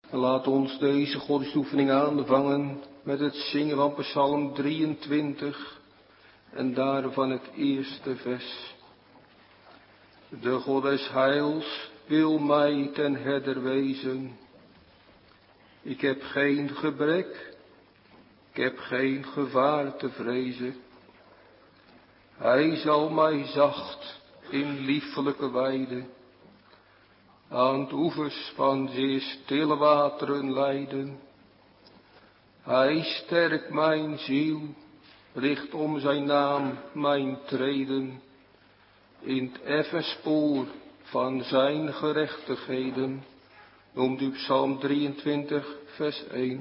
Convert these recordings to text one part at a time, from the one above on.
Laat ons deze godsdienstoefening aanvangen met het zingen van Psalm 23 en daarvan het eerste vers. De God des heils wil mij ten herder wezen. Ik heb geen gebrek, ik heb geen gevaar te vrezen. Hij zal mij zacht in liefelijke weide aan het oevers van zeer stille wateren leiden. Hij sterkt mijn ziel, richt om zijn naam mijn treden, in het effen spoor van zijn gerechtigheden. Noemt u Psalm 23 vers 1.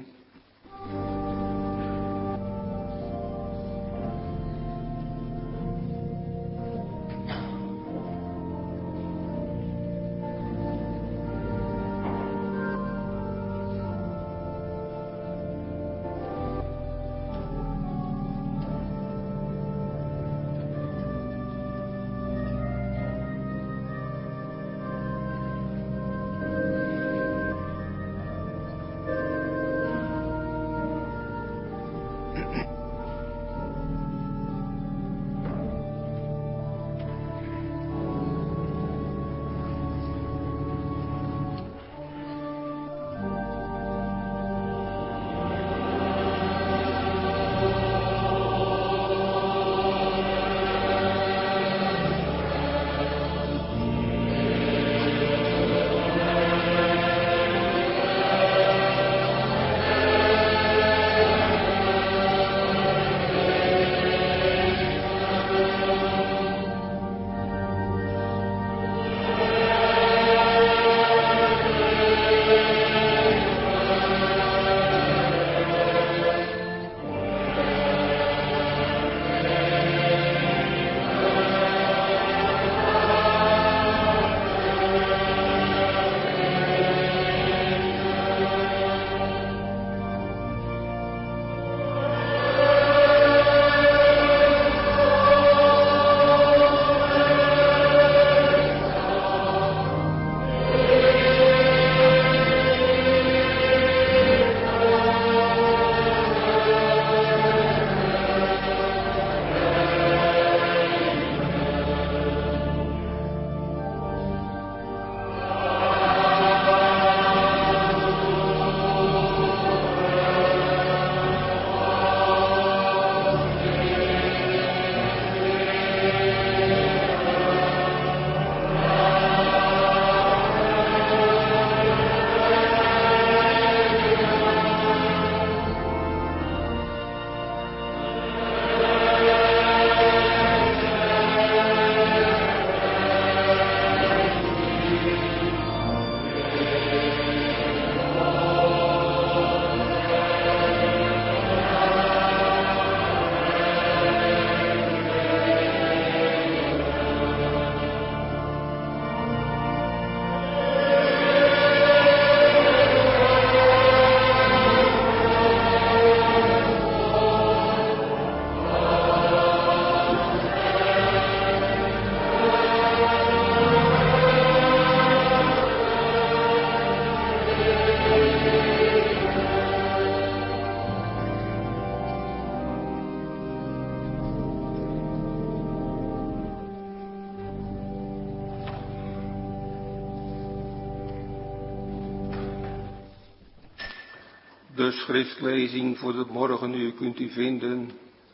De schriftlezing voor het morgenuur kunt u vinden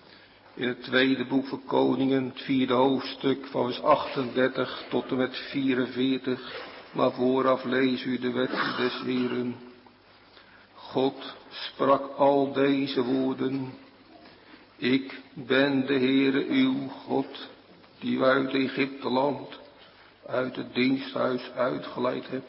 in het tweede boek van Koningen, het 4e hoofdstuk van vers 38 tot en met 44. Maar vooraf lees u de wet des Heeren. God sprak al deze woorden. Ik ben de Heere uw God, die u uit Egypte land, uit het diensthuis uitgeleid hebt.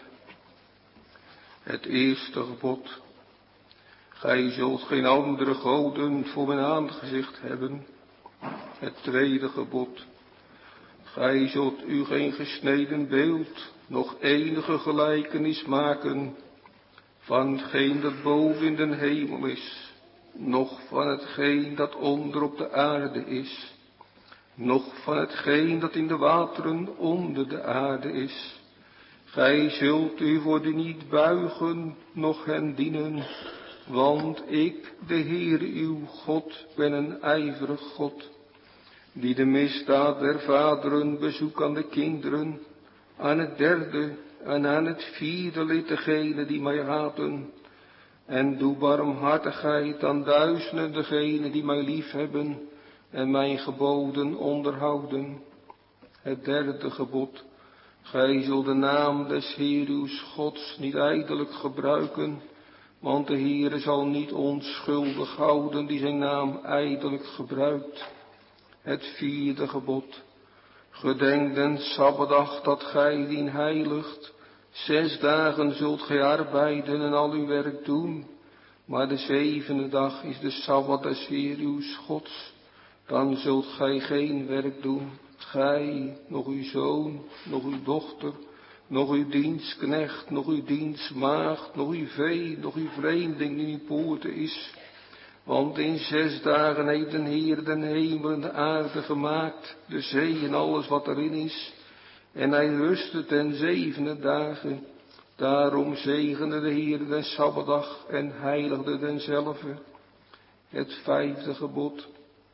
Het eerste gebod. Gij zult geen andere goden voor mijn aangezicht hebben. Het tweede gebod. Gij zult u geen gesneden beeld, nog enige gelijkenis maken van hetgeen dat boven in den hemel is, noch van hetgeen dat onder op de aarde is, noch van hetgeen dat in de wateren onder de aarde is. Gij zult u voor die niet buigen, noch hen dienen, want ik, de Heer uw God, ben een ijverig God, die de misdaad der vaderen bezoekt aan de kinderen, aan het derde en aan het vierde lid degenen die mij haten, en doe barmhartigheid aan duizenden degenen die mij liefhebben en mijn geboden onderhouden. Het derde gebod: gij zult de naam des Heer uws Gods niet ijdelijk gebruiken, want de Heere zal niet onschuldig houden die zijn naam ijdelijk gebruikt. Het vierde gebod: gedenk den Sabbatdag dat gij dien heiligt. 6 dagen zult gij arbeiden en al uw werk doen, maar de 7e dag is de Sabbat des Heer uws Gods. Dan zult gij geen werk doen, gij, nog uw zoon, nog uw dochter, nog uw dienstknecht, nog uw dienstmaagd, nog uw vee, nog uw vreemdeling die in uw poorten is. Want in 6 dagen heeft de Heer den hemel en de aarde gemaakt, de zee en alles wat erin is. En hij rustte ten 7e dagen. Daarom zegende de Heer den Sabbatdag en heiligde denzelve. Het 5e gebod: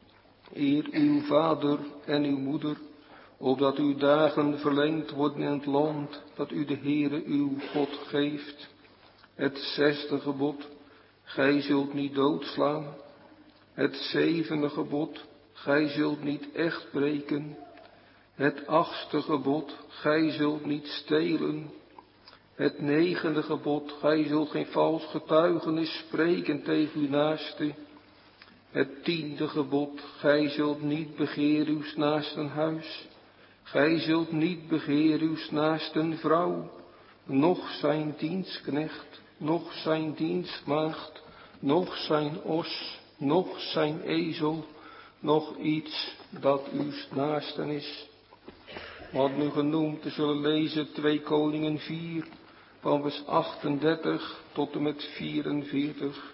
eer uw vader en uw moeder, opdat uw dagen verlengd worden in het land dat u de Heere uw God geeft. Het 6e gebod: gij zult niet doodslaan. Het 7e gebod: gij zult niet echt breken. Het 8e gebod: gij zult niet stelen. Het 9e gebod: gij zult geen vals getuigenis spreken tegen uw naaste. Het 10e gebod: gij zult niet begeren uws naasten huis. Gij zult niet begeren uws naasten vrouw, noch zijn dienstknecht, noch zijn dienstmaagd, noch zijn os, noch zijn ezel, noch iets dat uws naasten is. Wat nu genoemd, we zullen lezen 2 Koningen 4, van vers 38 tot en met 44.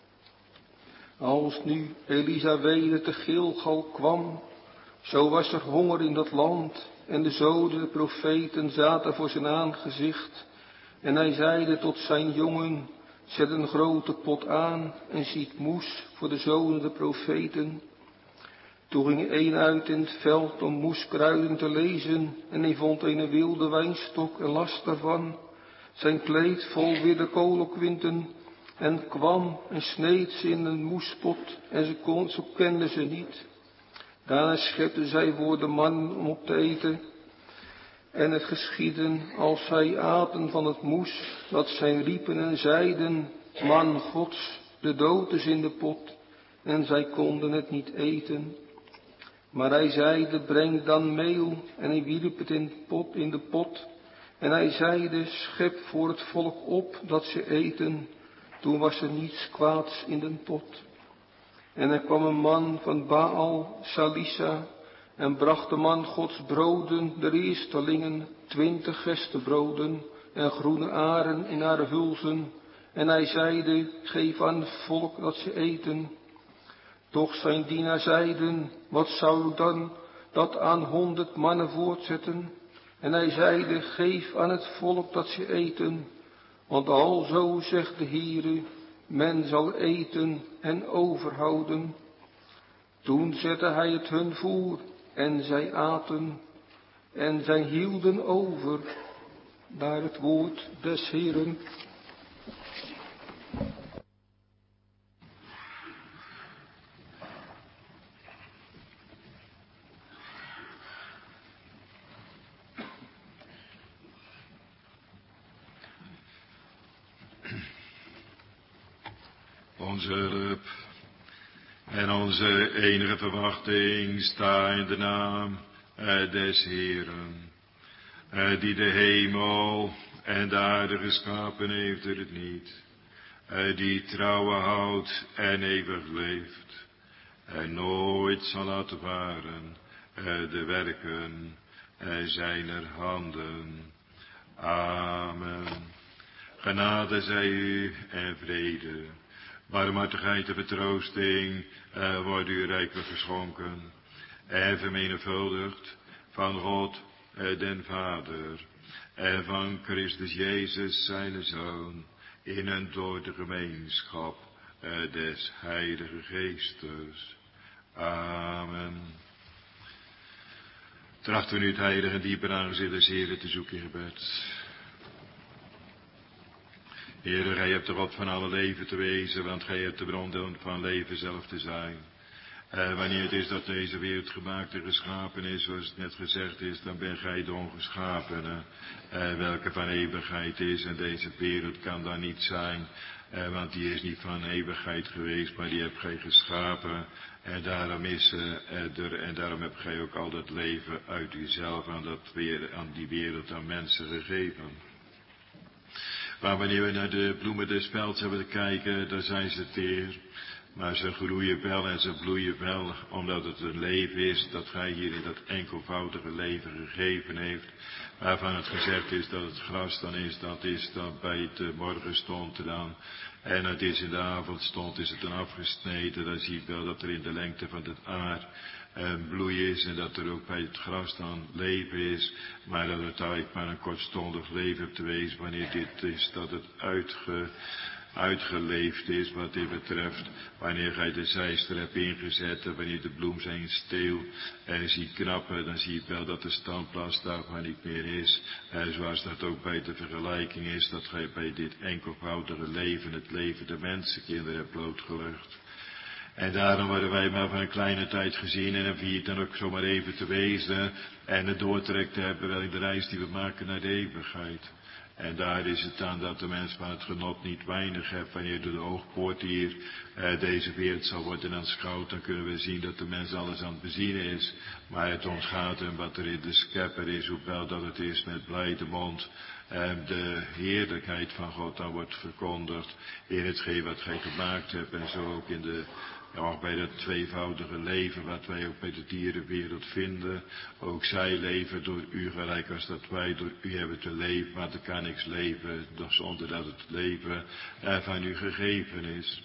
Als nu Elisa weder te Gilgal kwam, zo was er honger in dat land, en de zonen de profeten zaten voor zijn aangezicht. En hij zeide tot zijn jongen: zet een grote pot aan en ziet moes voor de zonen de profeten. Toen ging een uit in het veld om moeskruiden te lezen, en hij vond een wilde wijnstok en las daarvan, zijn kleed vol witte kolenkwinten, en kwam en sneed ze in een moespot, en ze kenden ze niet. Daarna schepten zij voor de man om op te eten. En het geschiedde, als zij aten van het moes, dat zij riepen en zeiden: man Gods, de dood is in de pot. En zij konden het niet eten. Maar hij zeide: breng dan meel. En hij wierp het in de pot. En hij zeide: schep voor het volk op dat ze eten. Toen was er niets kwaads in de pot. En er kwam een man van Baal, Salisa, en bracht de man Gods broden, de eerstelingen, 20 gerstebroden en groene aren in haar hulzen. En hij zeide: geef aan het volk dat ze eten. Doch zijn dienaar zeiden: wat zou ik dan dat aan 100 mannen voortzetten? En hij zeide: geef aan het volk dat ze eten. Want alzo zegt de Heere: men zal eten en overhouden. Toen zette hij het hun voor en zij aten en zij hielden over naar het woord des Heeren. Onze hulp en onze enige verwachting sta in de naam des Heeren, die de hemel en de aarde geschapen heeft en het niet, die trouwen houdt en eeuwig leeft, en nooit zal laten varen de werken zijner handen. Amen. Genade zij u en vrede. Barmhartigheid en vertroosting wordt u rijkelijk geschonken en vermenigvuldigd van God, den Vader en van Christus Jezus zijn Zoon, in en door de gemeenschap des Heilige Geestes. Amen. Trachten we nu het heilige en diepe aangezicht des Heren te zoeken in gebed. Heere, gij hebt de God van alle leven te wezen, want gij hebt de bron van leven zelf te zijn. Wanneer het is dat deze wereld gemaakt en geschapen is, zoals het net gezegd is, dan ben gij de ongeschapene, welke van eeuwigheid is. En deze wereld kan dan niet zijn, want die is niet van eeuwigheid geweest, maar die hebt gij geschapen. En daarom is er, en daarom hebt gij ook al dat leven uit uzelf aan die wereld aan mensen gegeven. Maar wanneer we naar de bloemen des velds hebben te kijken, dan zijn ze teer. Maar ze groeien wel en ze bloeien wel, omdat het een leven is dat gij hier in dat enkelvoudige leven gegeven heeft. Waarvan het gezegd is dat het gras dan is, dat is dan bij de morgenstond dan. En het is in de avondstond, is het dan afgesneden. Dan zie je wel dat er in de lengte van het aard bloei is en dat er ook bij het gras dan leven is. Maar dat het eigenlijk maar een kortstondig leven te wezen wanneer dit is dat het uitgeleefd is wat dit betreft. Wanneer gij de zijster hebt ingezet en wanneer de bloem zijn steel ziet knappen, dan zie je wel dat de standplaats daarvan niet meer is. Zoals dat ook bij de vergelijking is, dat gij bij dit enkelvoudige leven, het leven der mensenkinderen hebt blootgelegd. En daarom worden wij maar van een kleine tijd gezien en hebben hier dan ook zomaar even te wezen en het doortrekt te hebben wel in de reis die we maken naar de eeuwigheid. En daar is het dan dat de mens van het genot niet weinig heeft. Wanneer door de oogpoort hier deze wereld zal worden aanschouwd, dan kunnen we zien dat de mens alles aan het bezien is. Maar het ontgaat hem wat er in de schepper is, hoewel dat het is met blijde mond. De heerlijkheid van God dan wordt verkondigd in hetgeen wat gij gemaakt hebt. En zo ook in de... Ja, bij dat tweevoudige leven wat wij ook bij de dierenwereld vinden. Ook zij leven door u gelijk als dat wij door u hebben te leven. Maar er kan niks leven zonder dat het leven van u gegeven is.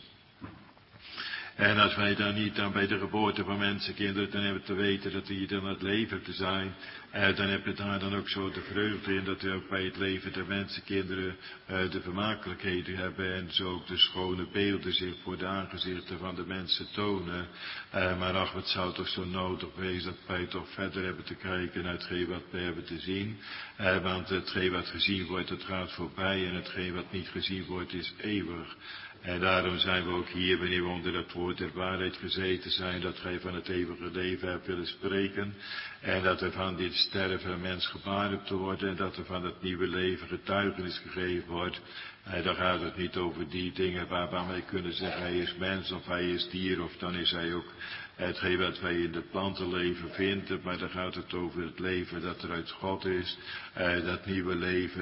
En als wij dan niet dan bij de geboorte van mensenkinderen dan hebben te weten dat we hier dan het leven te zijn. Dan heb je daar dan ook zo de vreugde in dat we ook bij het leven der mensenkinderen de vermakelijkheden hebben. En zo ook de schone beelden zich voor de aangezichten van de mensen tonen. Maar ach, het zou toch zo nodig wezen dat wij toch verder hebben te kijken naar hetgeen wat wij hebben te zien. Want hetgeen wat gezien wordt, het gaat voorbij. En hetgeen wat niet gezien wordt, is eeuwig. En daarom zijn we ook hier, wanneer we onder dat woord der waarheid gezeten zijn, dat gij van het eeuwige leven hebt willen spreken. En dat er van dit sterven mens gebaard hebt te worden. En dat er van het nieuwe leven getuigenis gegeven wordt. Dan gaat het niet over die dingen waarvan wij kunnen zeggen, hij is mens of hij is dier. Of dan is hij ook hetgeen wat wij in het plantenleven vinden. Maar dan gaat het over het leven dat er uit God is. Dat nieuwe leven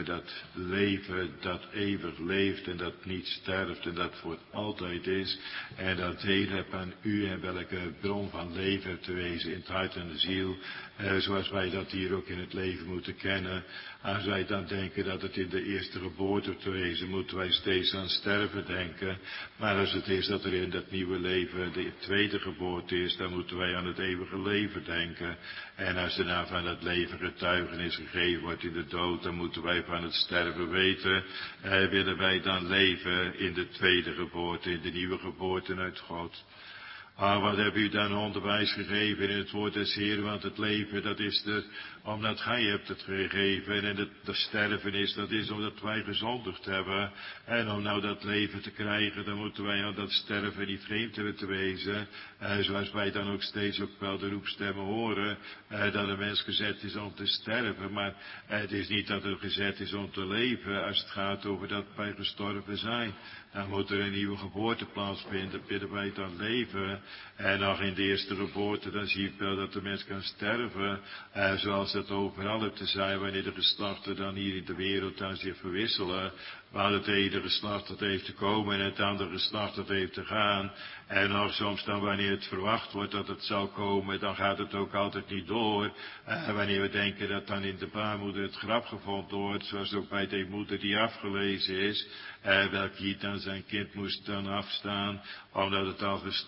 dat eeuwig leeft en dat niet sterft en dat voor altijd is. En dat deel hebt aan u en welke bron van leven hebt te wezen in het hart en de ziel. Zoals wij dat hier ook in het leven moeten kennen. Als wij dan denken dat het in de eerste geboorte te wezen, moeten wij steeds aan sterven denken. Maar als het is dat er in dat nieuwe leven de tweede geboorte is, dan moeten wij aan het eeuwige leven denken. En als er nou van dat leven getuigenis gegeven wordt in de dood, dan moeten wij van het sterven weten. Willen wij dan leven in de tweede geboorte, in de nieuwe geboorte uit God. Ah, wat heb u dan onderwijs gegeven in het woord des Heeren, want het leven dat is er omdat gij hebt het gegeven en het sterven is, dat is omdat wij gezondigd hebben. En om nou dat leven te krijgen, dan moeten wij aan dat sterven niet vreemd hebben te wezen. Zoals wij dan ook steeds ook wel de roepstemmen horen, dat een mens gezet is om te sterven. Maar het is niet dat er gezet is om te leven, als het gaat over dat wij gestorven zijn. Dan moet er een nieuwe geboorte plaatsvinden, willen wij dan leven. En nog in de eerste geboorte, dan zie je wel dat de mens kan sterven. Zoals dat overal hebt te zijn, wanneer de geslachten dan hier in de wereld dan zich verwisselen. Waar het ene geslacht dat heeft te komen en het andere geslacht dat heeft te gaan. En nog soms dan wanneer het verwacht wordt dat het zal komen, dan gaat het ook altijd niet door. Wanneer we denken dat dan in de baarmoeder het graf gevonden wordt, zoals ook bij die moeder die afgelezen is. Welk hier dan zijn kind moest dan afstaan, omdat het al gestorven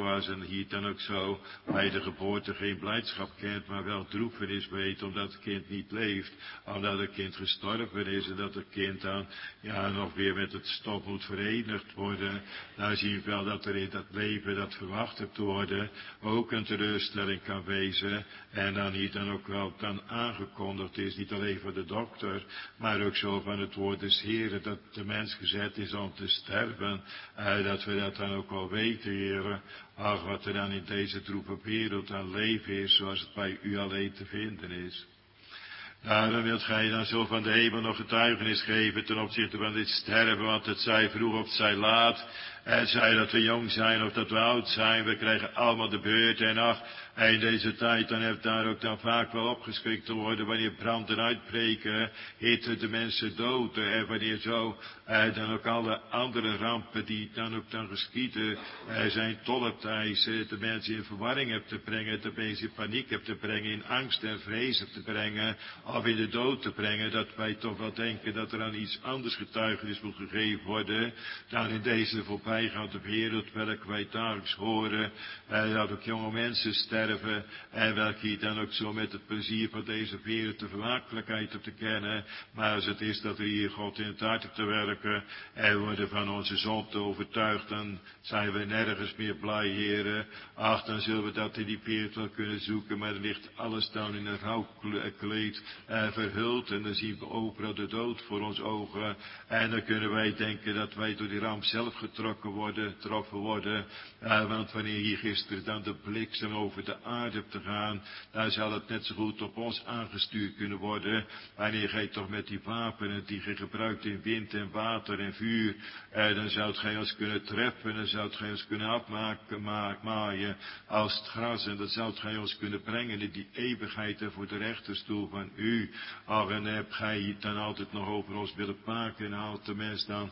zoals en hier dan ook zo bij de geboorte geen blijdschap kent, maar wel droefenis weet, omdat het kind niet leeft, omdat het kind gestorven is en dat het kind dan nog weer met het stof moet verenigd worden. Nou zie je wel dat er in dat leven dat verwacht hebt te worden ook een teleurstelling kan wezen en dan hier dan ook wel dan aangekondigd is, niet alleen voor de dokter, maar ook zo van het woord des Heren, dat de mens gezet is om te sterven, dat we dat dan ook wel weten, Heere. Ach, wat er dan in deze droeve wereld aan leven is, zoals het bij u alleen te vinden is. Daarom wilt gij dan zo van de hemel nog getuigenis geven ten opzichte van dit sterven, want het zij vroeg of het zij laat, het zij dat we jong zijn of dat we oud zijn, we krijgen allemaal de beurt en ach, in deze tijd dan heeft daar ook dan vaak wel opgeschrikt te worden, wanneer branden uitbreken, hitte de mensen dood, en wanneer zo dan ook alle andere rampen die dan ook dan geschieden, zijn tolletijzen, de mensen in verwarring hebt te brengen, de mensen in paniek hebt te brengen, in angst en vrees hebt te brengen, of in de dood te brengen, dat wij toch wel denken dat er aan iets anders getuigenis moet gegeven worden, dan in deze voorbijgaande wereld, welke wij dagelijks horen, dat ook jonge mensen sterven, en welke hier dan ook zo met het plezier van deze wereld de vermakelijkheid op te kennen, maar als het is dat er hier God in het hart op te werken, en worden van onze zonde overtuigd, dan zijn we nergens meer blij, Heere. Ach, dan zullen we dat in die wereld wel kunnen zoeken, maar er ligt alles dan in een rouwkleed verhuld, en dan zien we overal de dood voor ons ogen, en dan kunnen wij denken dat wij door die ramp zelf getroffen worden, want wanneer hier gisteren dan de bliksem over de aarde te gaan, dan zal het net zo goed op ons aangestuurd kunnen worden, wanneer gij toch met die wapenen die gij gebruikt in wind en water en vuur, dan zoudt gij ons kunnen treffen, dan zoudt gij ons kunnen maaien als het gras, en dan zoudt gij ons kunnen brengen in die eeuwigheid en voor de rechterstoel van u. Ach, en hebt gij het dan altijd nog over ons willen maken, en haalt de mens dan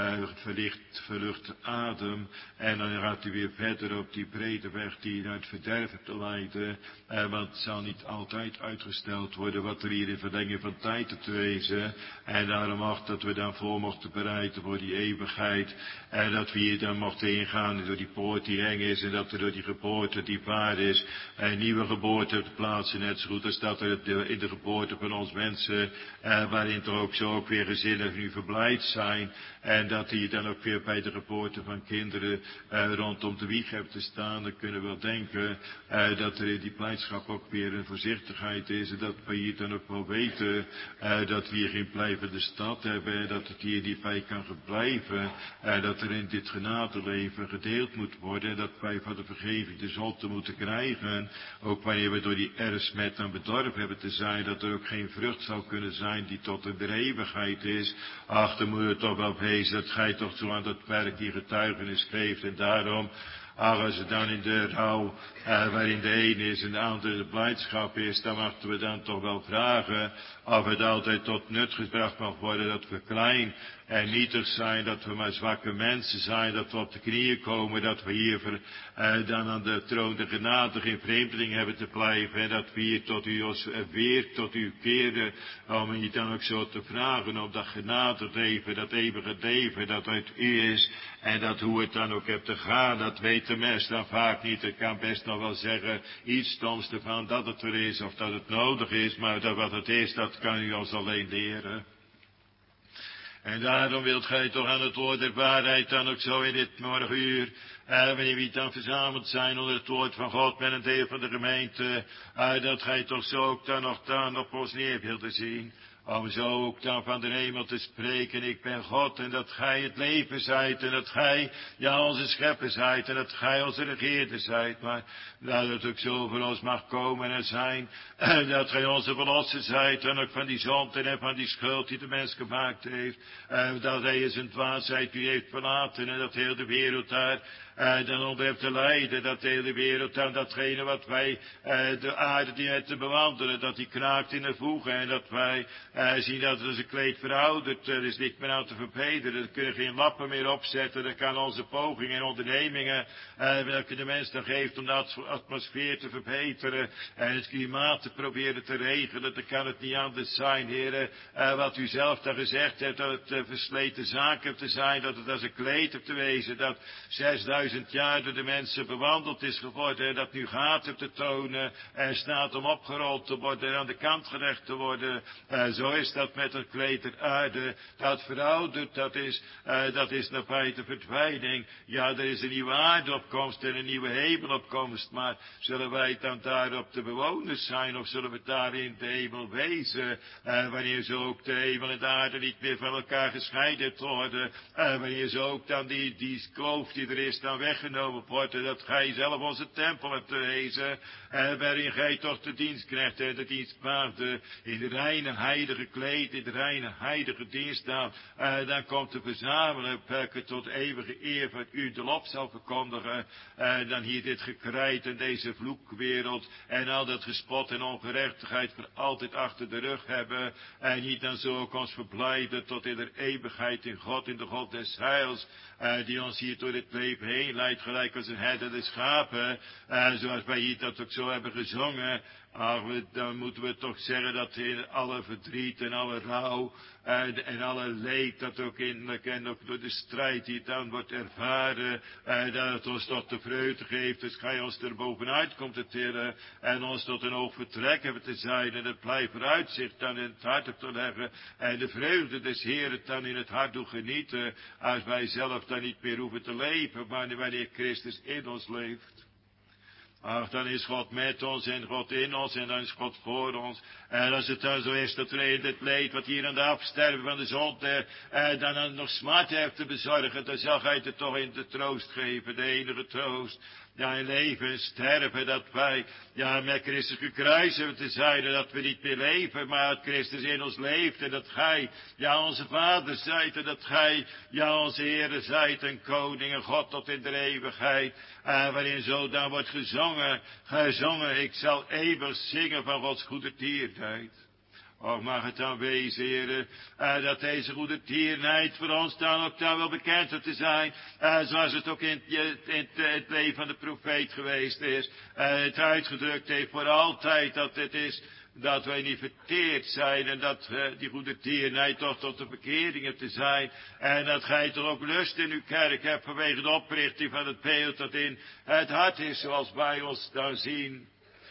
verlucht adem, en dan gaat u weer verder op die brede weg die naar het verderf te leiden, want het zal niet altijd uitgesteld worden wat er hier in verlenging van tijd te wezen, en daarom mag dat we dan voor mochten bereiden voor die eeuwigheid, en dat we hier dan mochten ingaan door die poort die eng is, en dat er door die geboorte die waar is, een nieuwe geboorte te plaatsen, net zo goed als dat er in de geboorte van ons mensen, waarin toch ook zo ook weer gezinnen nu verblijd zijn, en dat hier dan ook weer bij de geboorte van kinderen rondom de wieg hebben te staan, dan kunnen we wel denken dat er in die blijdschap ook weer een voorzichtigheid is, en dat we hier dan ook wel weten dat we hier geen blijvende stad hebben, dat het hier niet bij kan blijven, dat er in dit genadeleven gedeeld moet worden, dat wij van de vergeving de zonde moeten krijgen, ook wanneer we door die erfsmet aan bedorven hebben te zijn, dat er ook geen vrucht zou kunnen zijn die tot in de eeuwigheid is. Ach, dan moet het toch wel wezen dat gij toch zo aan dat werk die getuigenis geeft, en daarom, ach, als het dan in de rouw, waarin de een is en de andere de blijdschap is, dan mochten we dan toch wel vragen of het altijd tot nut gebracht mag worden dat we klein en nietig zijn, dat we maar zwakke mensen zijn, dat we op de knieën komen, dat we hier dan aan de troon de genade geen vreemdeling hebben te blijven, en dat we hier tot u ons weer tot u keren, om hier dan ook zo te vragen om dat genade leven, dat eeuwige leven, dat uit u is, en dat hoe het dan ook hebt te gaan, dat weet de mens dan vaak niet. Ik kan best nog wel zeggen iets stoms ervan dat het er is, of dat het nodig is, maar dat wat het is, dat kan u ons alleen leren. En daarom wilt gij toch aan het woord der waarheid dan ook zo in dit morgenuur, wanneer we dan verzameld zijn onder het woord van God met een deel van de gemeente, dat gij toch zo ook dan op ons neer wilde zien, om zo ook dan van de hemel te spreken, ik ben God, en dat gij het leven zijt, en dat gij, ja, onze schepper zijt, en dat gij onze regeerder zijt, maar dat het ook zo voor ons mag komen en zijn, dat gij onze verlosser zijt, en ook van die zonde en van die schuld die de mens gemaakt heeft, dat hij in zijn dwaasheid u heeft verlaten, en dat heel de wereld daar dan onder heeft te lijden, dat de hele wereld dan datgene wat wij, de aarde die het te bewandelen, dat die kraakt in de voegen, en dat wij zien dat het als een kleed verouderd, er is niet meer aan te verbeteren, er kunnen geen lappen meer opzetten, er kan onze pogingen en ondernemingen, welke de mens dan geeft om de atmosfeer te verbeteren, en het klimaat te proberen te regelen, dan kan het niet anders zijn, heren, wat u zelf dan gezegd hebt, dat het versleten zaak hebt te zijn, dat het als een kleed hebt te wezen, dat 6000 2000 jaar door de mensen bewandeld is geworden, en dat nu gaat op te tonen, en staat om opgerold te worden en aan de kant gelegd te worden. Zo is dat met het kleed der aarde, dat verouderd, dat is naar feite verdwijning. Ja, er is een nieuwe aardeopkomst en een nieuwe hemelopkomst, maar zullen wij dan daarop de bewoners zijn, of zullen we daar in de hemel wezen, wanneer zo ook de hemel en de aarde niet meer van elkaar gescheiden worden, wanneer zo ook dan die kloof die er is dan weggenomen wordt, dat gij zelf onze tempel hebt te wezen, waarin gij toch de dienstknechten en de dienstmaagden in de reine heilige kleed, in de reine heilige dienst staan, dan komt te verzamelen, welke tot eeuwige eer van u de lof zal verkondigen, dan hier dit gekrijt en deze vloekwereld en al dat gespot en ongerechtigheid voor altijd achter de rug hebben, en niet dan zo ook ons verblijden tot in de eeuwigheid in God, in de God des heils, die ons hier door dit leven heen leidt, gelijk als een herder de schapen, zoals wij hier dat ook zo hebben gezongen. Ach, dan moeten we toch zeggen dat in alle verdriet en alle rouw en alle leed, dat ook innerlijk en ook door de strijd die dan wordt ervaren, dat het ons tot de vreugde geeft, dus gij ons er bovenuit komt te tillen en ons tot een hoog vertrek hebben te zijn en het blij vooruitzicht dan in het hart op te leggen en de vreugde des Heeren dan in het hart doen genieten, als wij zelf dan niet meer hoeven te leven, maar wanneer Christus in ons leeft. Ach, dan is God met ons en God in ons en dan is God voor ons. En als het dan zo is dat we in dit leed wat hier aan de afsterven van de zonde, dan nog smart heeft te bezorgen, dan zal gij het toch in de troost geven, de enige troost. Ja, in leven en sterven, dat wij, ja, met Christus gekruisigd hebben te zijn, en dat we niet meer leven, maar dat Christus in ons leeft, en dat gij, ja, onze Vader zijt, en dat gij, ja, onze Heere zijt, en Koning en God tot in de eeuwigheid, waarin zo dan wordt gezongen, ik zal eeuwig zingen van Gods goede tierheid. Och, mag het dan wezen, Heere, dat deze goede tierenheid voor ons dan ook daar wel bekend wordt te zijn, zoals het ook in het leven van de profeet geweest is, het uitgedrukt heeft voor altijd dat het is, dat wij niet verteerd zijn en dat die goede tierenheid toch tot de bekeringen te zijn en dat gij toch ook lust in uw kerk hebt vanwege de oprichting van het beeld dat in het hart is, zoals wij ons dan zien.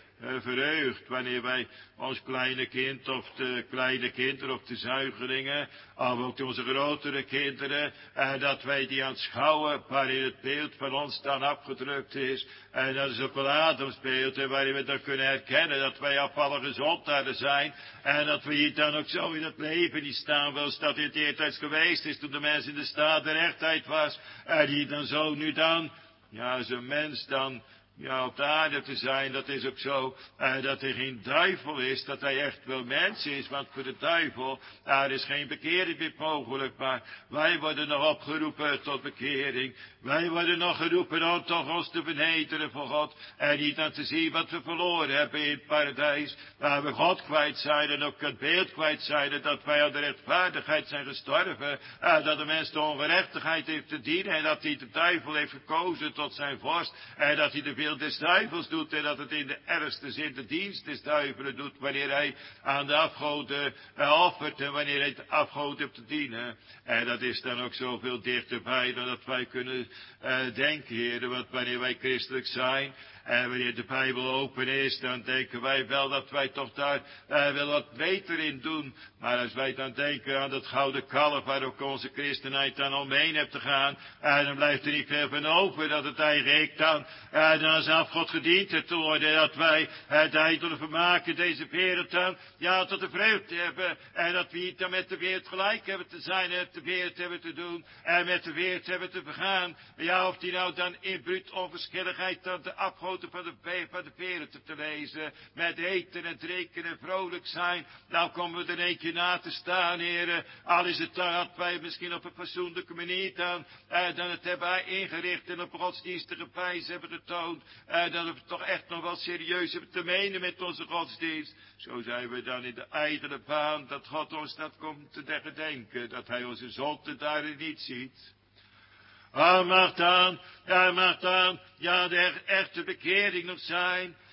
Verheugd wanneer wij ons kleine kind of de kleine kinderen of de zuigelingen, of ook onze grotere kinderen, dat wij die aanschouwen waarin het beeld van ons dan afgedrukt is. En dat is ook wel Adams beeld, waarin we dan kunnen herkennen dat wij afvallige zondaarden zijn. En dat we hier dan ook zo in het leven niet staan, zoals dat in het eertijds geweest is, toen de mens in de staat der rechtheid was. En die dan zo nu dan, ja, als een mens dan, ja, op de aarde te zijn, dat is ook zo, dat er geen duivel is, dat hij echt wel mens is, want voor de duivel, daar is geen bekering meer mogelijk, maar wij worden nog opgeroepen tot bekering, wij worden nog geroepen om toch ons te vernederen voor God, en niet aan te zien wat we verloren hebben in het paradijs, waar we God kwijt zijn, en ook het beeld kwijt zijn, en dat wij aan de rechtvaardigheid zijn gestorven, dat de mens de ongerechtigheid heeft te dienen, en dat hij de duivel heeft gekozen tot zijn vorst, en dat hij de wil des duivels doet en dat het in de ergste zin de dienst des duivelen doet wanneer hij aan de afgoden offert en wanneer hij de afgoden hebt te dienen. En dat is dan ook zoveel dichterbij dan dat wij kunnen denken, heren, want wanneer wij christelijk zijn en wanneer de Bijbel open is, dan denken wij wel dat wij toch daar wel wat beter in doen. Maar als wij dan denken aan dat gouden kalf waar ook onze christenheid dan omheen hebt te gaan, dan blijft er niet veel van over dat het eigen ik dan als afgod gediend heeft te worden. Dat wij het ijdele vermaken deze wereld dan, ja, tot de vreugde hebben. En dat we niet dan met de wereld gelijk hebben te zijn en met de wereld hebben te doen en met de wereld hebben te vergaan. Ja, of die nou dan in bruut onverschilligheid dan de afgod van de wereld te lezen, met eten en drinken en vrolijk zijn. Nou komen we er een keer na te staan, heren. Al is het dan dat wij misschien op een fatsoenlijke manier dan het hebben ingericht en op godsdienstige wijze hebben getoond, dat we het toch echt nog wel serieus hebben te menen met onze godsdienst. Zo zijn we dan in de ijdele baan dat God ons dat komt te gedenken, dat hij onze zonde daarin niet ziet. Mag dan, ja, de echte bekering nog zijn.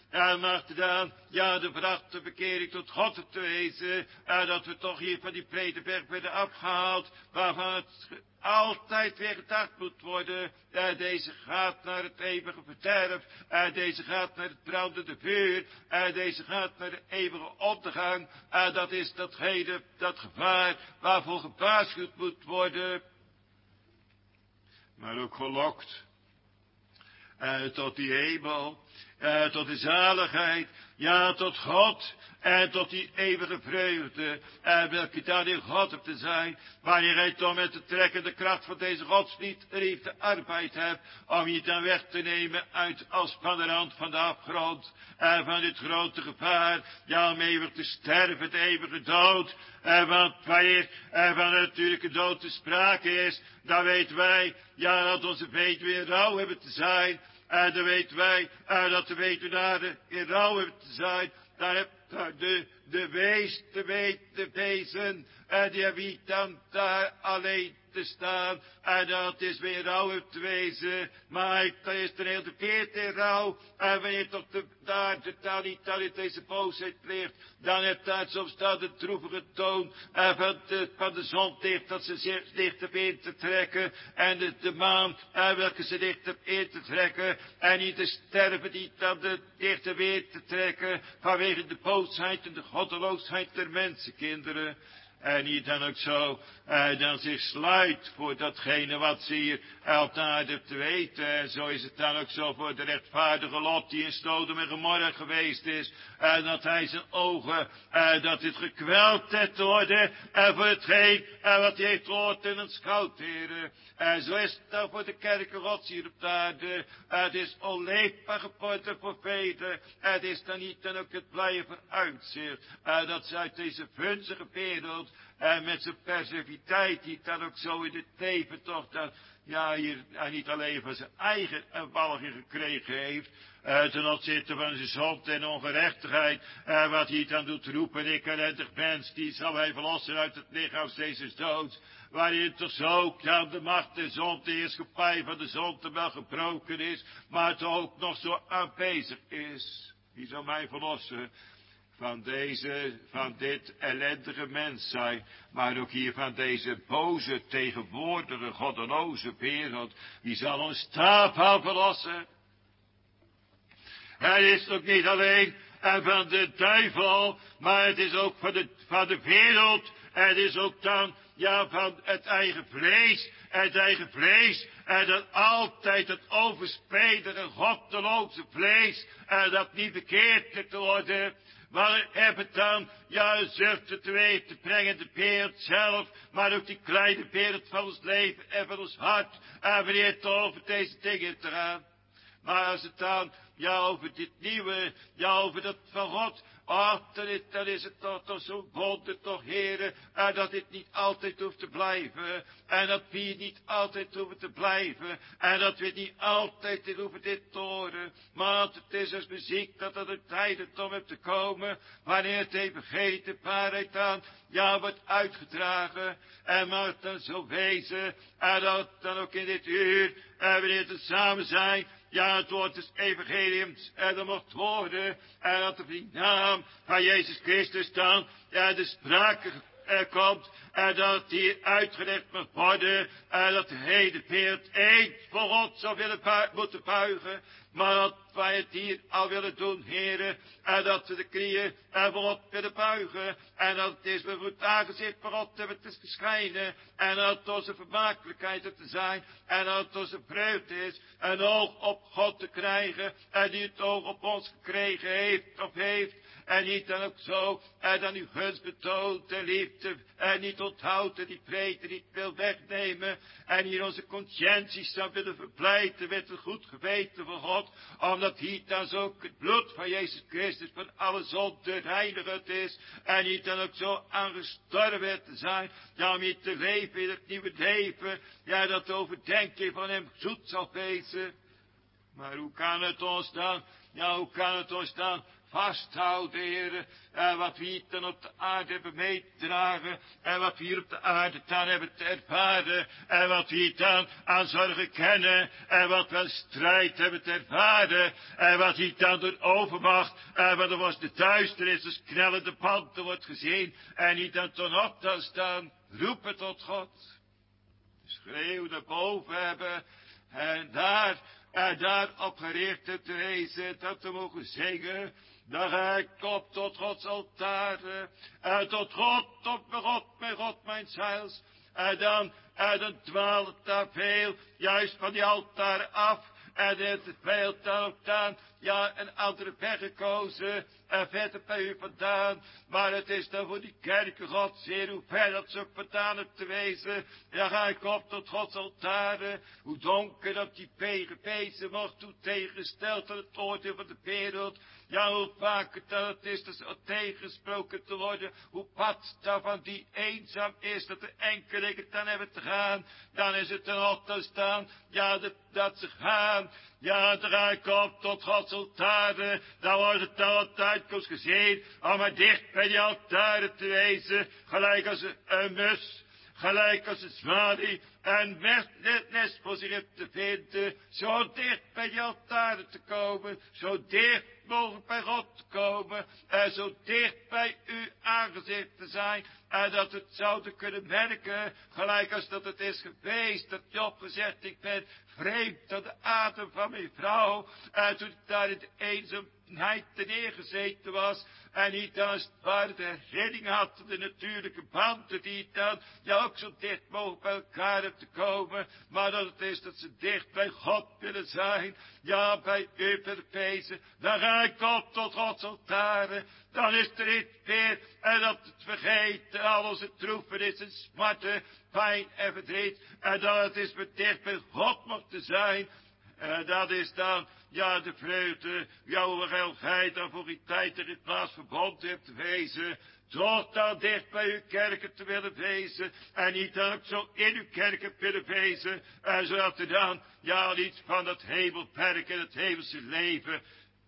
En mag dan, ja, de brachte bekering tot God te wezen. Dat we toch hier van die Predenberg werden afgehaald. Waarvan het altijd weer gedacht moet worden. Deze gaat naar het eeuwige verderf. Deze gaat naar het brandende vuur. Deze gaat naar de eeuwige ondergang. Dat is datgene, dat gevaar waarvoor gewaarschuwd moet worden. Maar ook gelokt. Tot die hemel. Tot de zaligheid. Ja, tot God. En tot die eeuwige vreugde. Welke dan in God op te zijn. Wanneer hij toch met de trekkende kracht van deze godsliefde arbeid hebt. Om je dan weg te nemen uit als van de rand van de afgrond. En van dit grote gevaar. Ja, om eeuwig te sterven, de eeuwige dood. Want wanneer van de natuurlijke dood te sprake is. Dan weten wij. Ja, dat onze weduwe in rouw hebben te zijn. En dan weten wij dat de weduwnaren in rouw hebben te zijn. Dan heb de wezen, die hebben niet dan daar alleen te staan. En dat is weer rouw te wezen. Maar dan is er heel de veert in rouw. En wanneer toch daar niet in deze boosheid ligt. Dan heeft daar soms dat de droevige toon van de zon dicht. Dat ze zich dicht op in te trekken. En de maan welke ze dicht op in te trekken. En niet te sterven die dan de dichter weer te trekken. Vanwege de boosheid en de goddeloosheid der mensenkinderen. En niet dan ook zo, dan zich sluit voor datgene wat ze hier op de aarde te weten. En zo is het dan ook zo voor de rechtvaardige Lot die in Sodom en Gomorra geweest is. En dat hij zijn ogen, dat dit gekweld heeft worden. En voor hetgeen wat hij heeft gehoord in het schouwteren. En zo is het dan voor de kerken Gods hier op de aarde. Het is onleefbaar geworden voor velen. Het is dan niet dan ook het blije vooruitzicht. Dat ze uit deze vunzige wereld. En met zijn passiviteit die dan ook zo in het leven toch dan, ja, hier niet alleen van zijn eigen walging gekregen heeft. Ten opzichte van zijn zonde en ongerechtigheid. Wat hij dan doet roepen, ik ellendig mens, die zal hij verlossen uit het lichaam deze doods. Waarin toch zo aan de macht en zonde, de heerschappij van de zonde wel gebroken is. Maar toch ook nog zo aanwezig is. Wie zal mij verlossen? Van dit ellendige mens zijn, maar ook hier van deze boze, tegenwoordige, goddeloze wereld. Wie zal ons daarvan verlossen? Het is ook niet alleen van de duivel, maar het is ook van de wereld. Het is ook dan, ja, van het eigen vlees. Het eigen vlees, dat altijd het overspelende, goddeloze vlees, dat niet bekeerd te worden. Maar heb het dan, ja, zuchten teweeg te brengen, de wereld zelf, maar ook die kleine wereld van ons leven en van ons hart, en wanneer toch over deze dingen te gaan. Maar als het dan, ja, over dit nieuwe, ja, over dat van God, dan is het toch zo'n wonder toch, heren, dat dit niet altijd hoeft te blijven, en dat we hier niet altijd hoeven te blijven, en dat we niet altijd hoeven dit te horen, maar het is als muziek dat er tijden om hebt te komen, wanneer het evangelie de waarheid aan, ja, wordt uitgedragen, en mag het dan zo wezen, en dat dan ook in dit uur, en wanneer we samen zijn, ja, het woord des evangeliums, en dat mocht worden, en dat er die naam van Jezus Christus dan, ja, de sprake komt, en dat het hier uitgelegd moet worden, en dat de hele wereld eens voor God zou willen moeten buigen, maar dat wij het hier al willen doen, heren, en dat we de knieën voor God willen buigen, en dat het is voor het aangezicht van God hebben te verschijnen, en dat het onze vermakelijkheid er te zijn, en dat het onze vreugde is, een oog op God te krijgen, en die het oog op ons gekregen heeft, of heeft, en niet dan ook zo, en dan uw gunst betoont en liefde, en niet onthoudt en die vrede niet wil wegnemen, en hier onze conscienties zou willen verblijden met het goed geweten van God, omdat hier dan zo ook het bloed van Jezus Christus van alle zonde reinigend is, en niet dan ook zo aangestorven te zijn, ja, om hier te leven in het nieuwe leven, ja, dat de overdenking van hem zoet zal wezen. Maar hoe kan het ons dan, ja, hoe kan het ons dan vasthouden, Heere. Wat we hier dan op de aarde hebben meedragen. En wat we hier op de aarde dan hebben te ervaren. En wat we hier dan aan zorgen kennen. En wat we aan strijd hebben te ervaren. En wat hier dan door overmacht. En wat er was de duisternis, dus knellende banden wordt gezien. En niet dan ton op dan staan. Roepen tot God. Schreeuw naar boven hebben. En daar op gericht te wezen. Dat we mogen zingen. Dan ga ik op tot Gods altaar. En tot God, tot mijn God, mijn zeils. En dan dwaalt het daar veel. Juist van die altaren af. En het veel dan ook dan. Ja, een andere weg gekozen. En verder bij u vandaan. Maar het is dan voor die kerken God zeer hoe ver dat ze ook vandaan hebt te wezen. Ja, ga ik op tot Gods altaren. Hoe donker dat die wezen wordt. Hoe tegengesteld aan het oordeel van de wereld. Ja, hoe vaker dat het is dat ze tegensproken te worden. Hoe pad daarvan die eenzaam is. Dat er enkele dan hebben te gaan. Dan is het dan op te staan. Ja, dat ze gaan. Ja, dan ga ik op tot Gods altaren. Dan wordt het dan wat uitkomst gezien. Om maar dicht bij die altaren te wezen. Gelijk als een mus. Gelijk als een zwaluw. En het nest voor zich te vinden. Zo dicht bij die altaren te komen. Zo dicht mogelijk bij God te komen. En zo dicht bij uw aangezicht te zijn. En dat het zouden kunnen merken. Gelijk als dat het is geweest. Dat Job gezegd, ik ben vreemd aan de adem van mijn vrouw. En toen ik daar in de eenzaamheid neergezeten was. En niet als het ware de herinnering had. De natuurlijke banden die dan ja ook zo dicht mogelijk bij elkaar te komen. Maar dat het is dat ze dicht bij God willen zijn. Ja, bij u willen wezen. Dan ga ik op tot Gods altaren. Dan is er niet meer. En dat het vergeten. Al onze droefenis en smarten. Pijn en verdriet. En dat het is met dicht bij God mochten zijn. En dat is dan, ja, de vreugde, jouw geilheid dan voor die tijd in het plaats verbonden hebt te wezen. Toch dan dicht bij uw kerken te willen wezen. En niet dan ook zo in uw kerken willen wezen. En zodat er dan, ja, iets van dat hemelwerk en het hemelse leven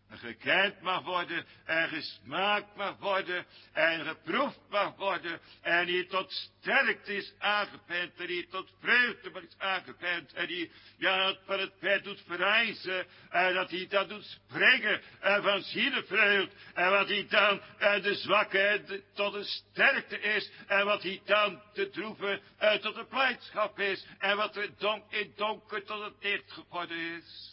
gekend mag worden, en gesmaakt mag worden, en geproefd mag worden, en die tot sterkte is aangepend, en die tot vreugde is aangepend, en die ja, van het bed doet verrijzen, en dat hij dat doet springen, en van zielenvreugd, en wat hij dan de zwakke tot een sterkte is, en wat hij dan te droeven tot een blijdschap is, en wat in donker tot het licht geworden is.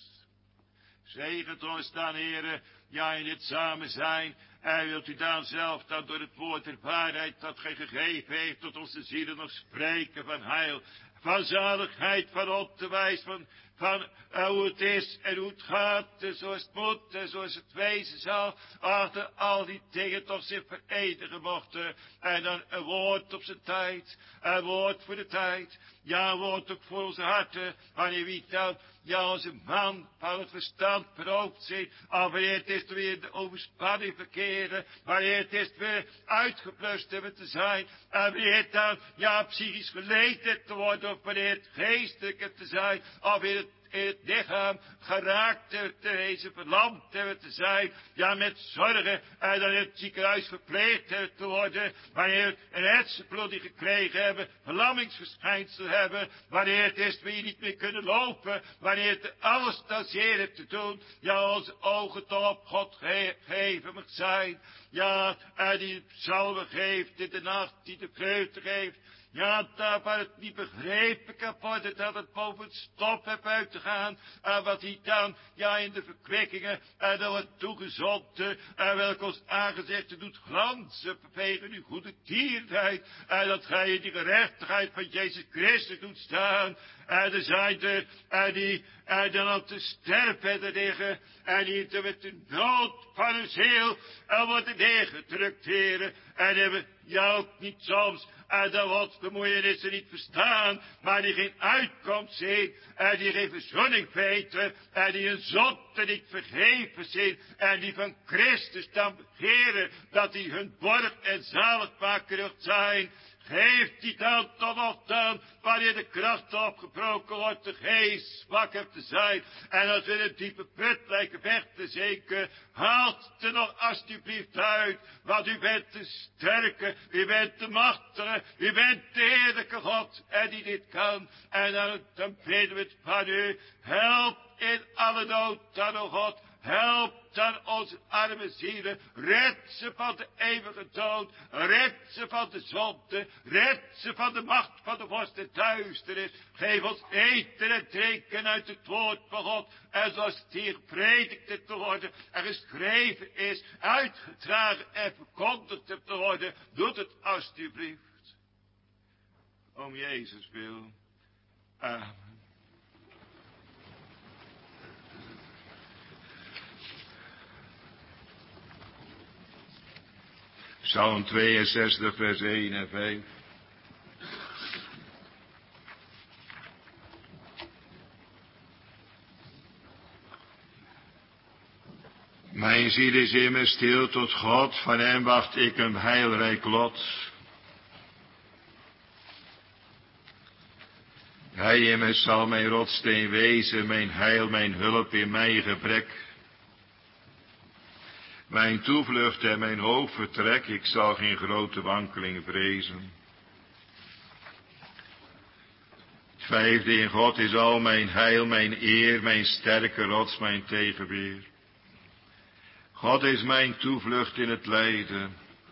Zegent ons dan, heren, ja, in dit samen zijn. En wilt u dan zelf dan door het woord der waarheid dat gij gegeven heeft tot onze zielen nog spreken van heil, van zaligheid, van onderwijs, van hoe het is en hoe het gaat, en zoals het moet en zoals het wezen zal, achter al die dingen toch zich verenigen mochten. En dan een woord op zijn tijd, een woord voor de tijd, ja, een woord ook voor onze harten, wanneer wie dan, ja, onze man van het verstand beroofd zijn, wanneer het is weer de overspanning verkeren, wanneer het is weer uitgeblust hebben te zijn, en wanneer het dan, ja, psychisch geleden te worden, of wanneer het geestelijk te zijn, of in het lichaam geraakt te wezen, verlamd te zijn, ja, met zorgen, en dan in het ziekenhuis verpleegd te worden, wanneer we een hersenbloeding gekregen hebben, verlammingsverschijnsel hebben, wanneer het is we niet meer kunnen lopen, wanneer het alles dan zeer heeft te doen, ja, onze ogen toch op God gegeven mag zijn, ja, en die psalmen geeft in de nacht, die de vreugde geeft. Ja, daar waar het niet begrepen kan worden, dat het boven het stof heeft uit te gaan. En wat hij dan, ja, in de verkwikkingen, en dat wordt toegezonden, en welk ons aangezicht doet glanzen, vanwege uw goede tierenheid. En dat gij in die gerechtigheid van Jezus Christus doet staan. En er zijn er, die dan op de sterfbedden liggen, en die er met de nood van hun ziel, en worden neergedrukt, heren. En hebben, ja, ook niet soms, en dat wat bemoeienissen niet verstaan, maar die geen uitkomst zien, en die geen verzoening weten, en die een zot vruchten niet vergeven zijn en die van Christus dan begeren dat die hun borg en zaligmaker zijn. Geeft die dan toch nog dan, wanneer de kracht opgebroken wordt, de geest zwak hebt te zijn. En als we in een diepe put lijken weg te zinken, haalt er nog alsjeblieft uit. Want u bent de sterke, u bent de machtige, u bent de heerlijke God. En die dit kan. En dan bidden we het van u. Help in alle nood dan, o God. Help dan onze arme zielen. Red ze van de eeuwige dood. Red ze van de zonde. Red ze van de macht van de vorst en duisternis. Geef ons eten en drinken uit het woord van God. En zoals het hier gepredikt te worden en geschreven is, uitgedragen en verkondigd te worden. Doe het alstublieft. Om Jezus wil. Amen. Psalm 62, vers 1 en 5. Mijn ziel is immer stil tot God, van hem wacht ik een heilrijk lot. Hij immers zal mijn rotsteen wezen, mijn heil, mijn hulp in mijn gebrek. Mijn toevlucht en mijn hoofdvertrek, ik zal geen grote wankeling vrezen. Het vijfde, in God is al mijn heil, mijn eer, mijn sterke rots, mijn tegenweer. God is mijn toevlucht in het lijden.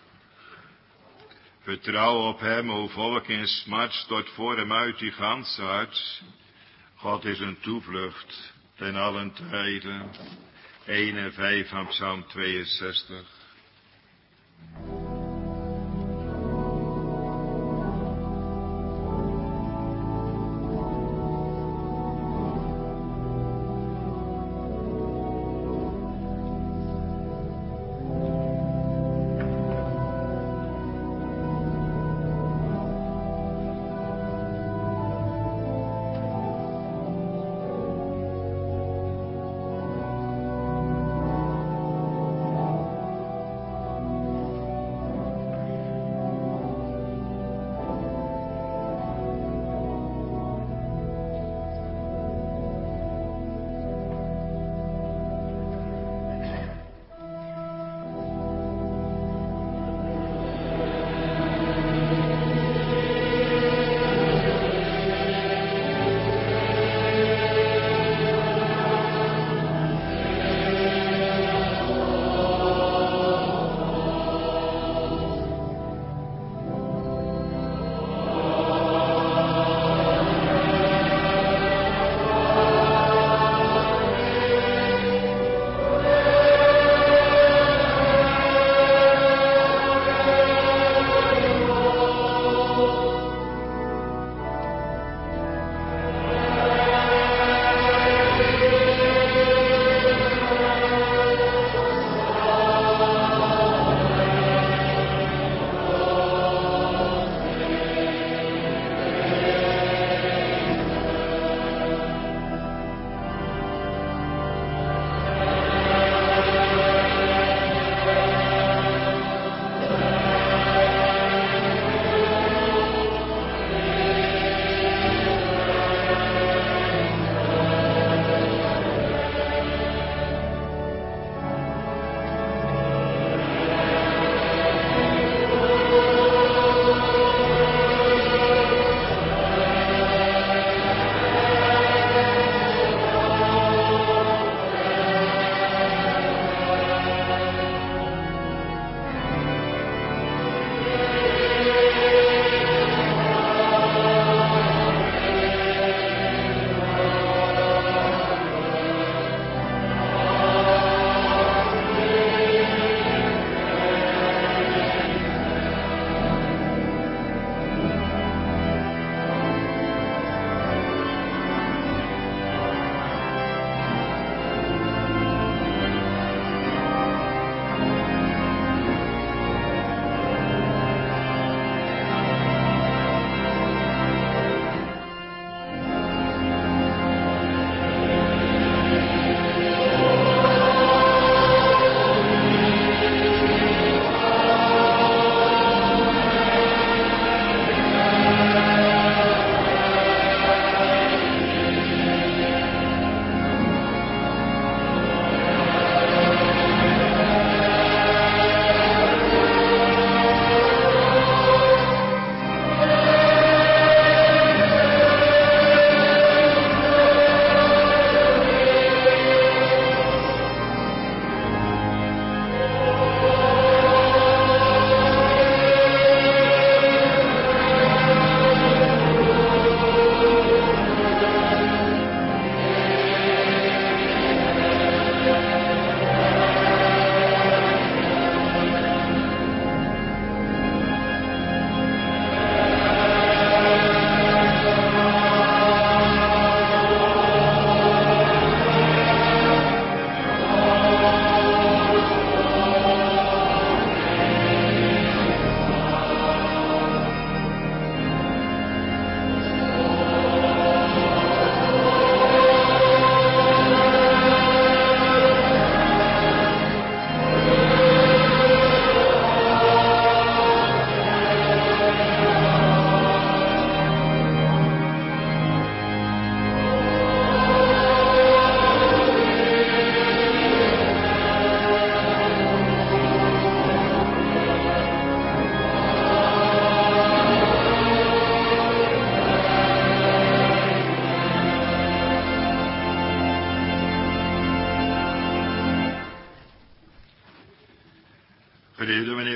Vertrouw op hem, o volk in smart, stort voor hem uit die ganse hart. God is een toevlucht ten allen tijden. 1 en 5 van Psalm 62.